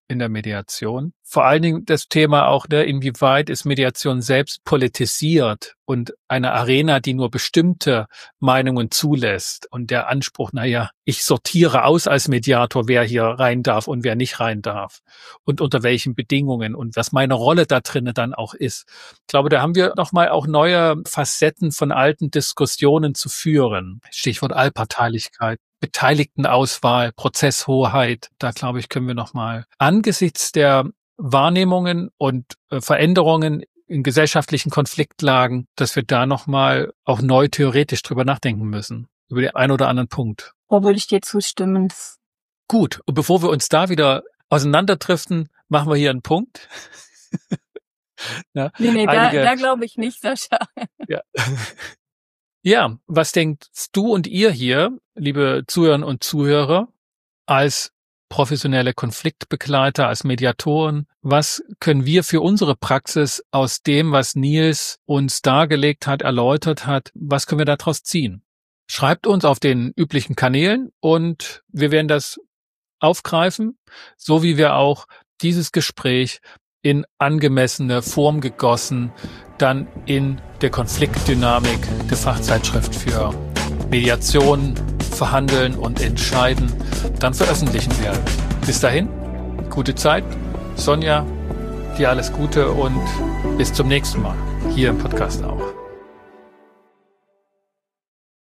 in der Mediation. Vor allen Dingen das Thema auch, ne, inwieweit ist Mediation selbst politisiert und eine Arena, die nur bestimmte Meinungen zulässt und der Anspruch, naja, ich sortiere aus als Mediator, wer hier rein darf und wer nicht rein darf und unter welchen Bedingungen und was meine Rolle da drinnen dann auch ist. Ich glaube, da haben wir nochmal auch neue Facetten von alten Diskussionen zu führen. Stichwort Allparteilichkeit, Beteiligtenauswahl, Prozesshoheit. Da, glaube ich, können wir nochmal angesichts der Wahrnehmungen und äh, Veränderungen in gesellschaftlichen Konfliktlagen, dass wir da nochmal auch neu theoretisch drüber nachdenken müssen. Über den einen oder anderen Punkt. Da würde ich dir zustimmen. Gut, und bevor wir uns da wieder auseinanderdriften, machen wir hier einen Punkt. Ja, nee, nee, einige, da, da glaube ich nicht, Sascha. Ja. Ja, was denkst du und ihr hier, liebe Zuhörerinnen und Zuhörer, als professionelle Konfliktbegleiter, als Mediatoren, was können wir für unsere Praxis aus dem, was Niels uns dargelegt hat, erläutert hat, was können wir daraus ziehen? Schreibt uns auf den üblichen Kanälen und wir werden das aufgreifen, so wie wir auch dieses Gespräch in angemessene Form gegossen, dann in der Konfliktdynamik der Fachzeitschrift für Mediation, Verhandeln und Entscheiden dann veröffentlichen werden. Bis dahin, gute Zeit. Sonja, dir alles Gute und bis zum nächsten Mal. Hier im Podcast auch.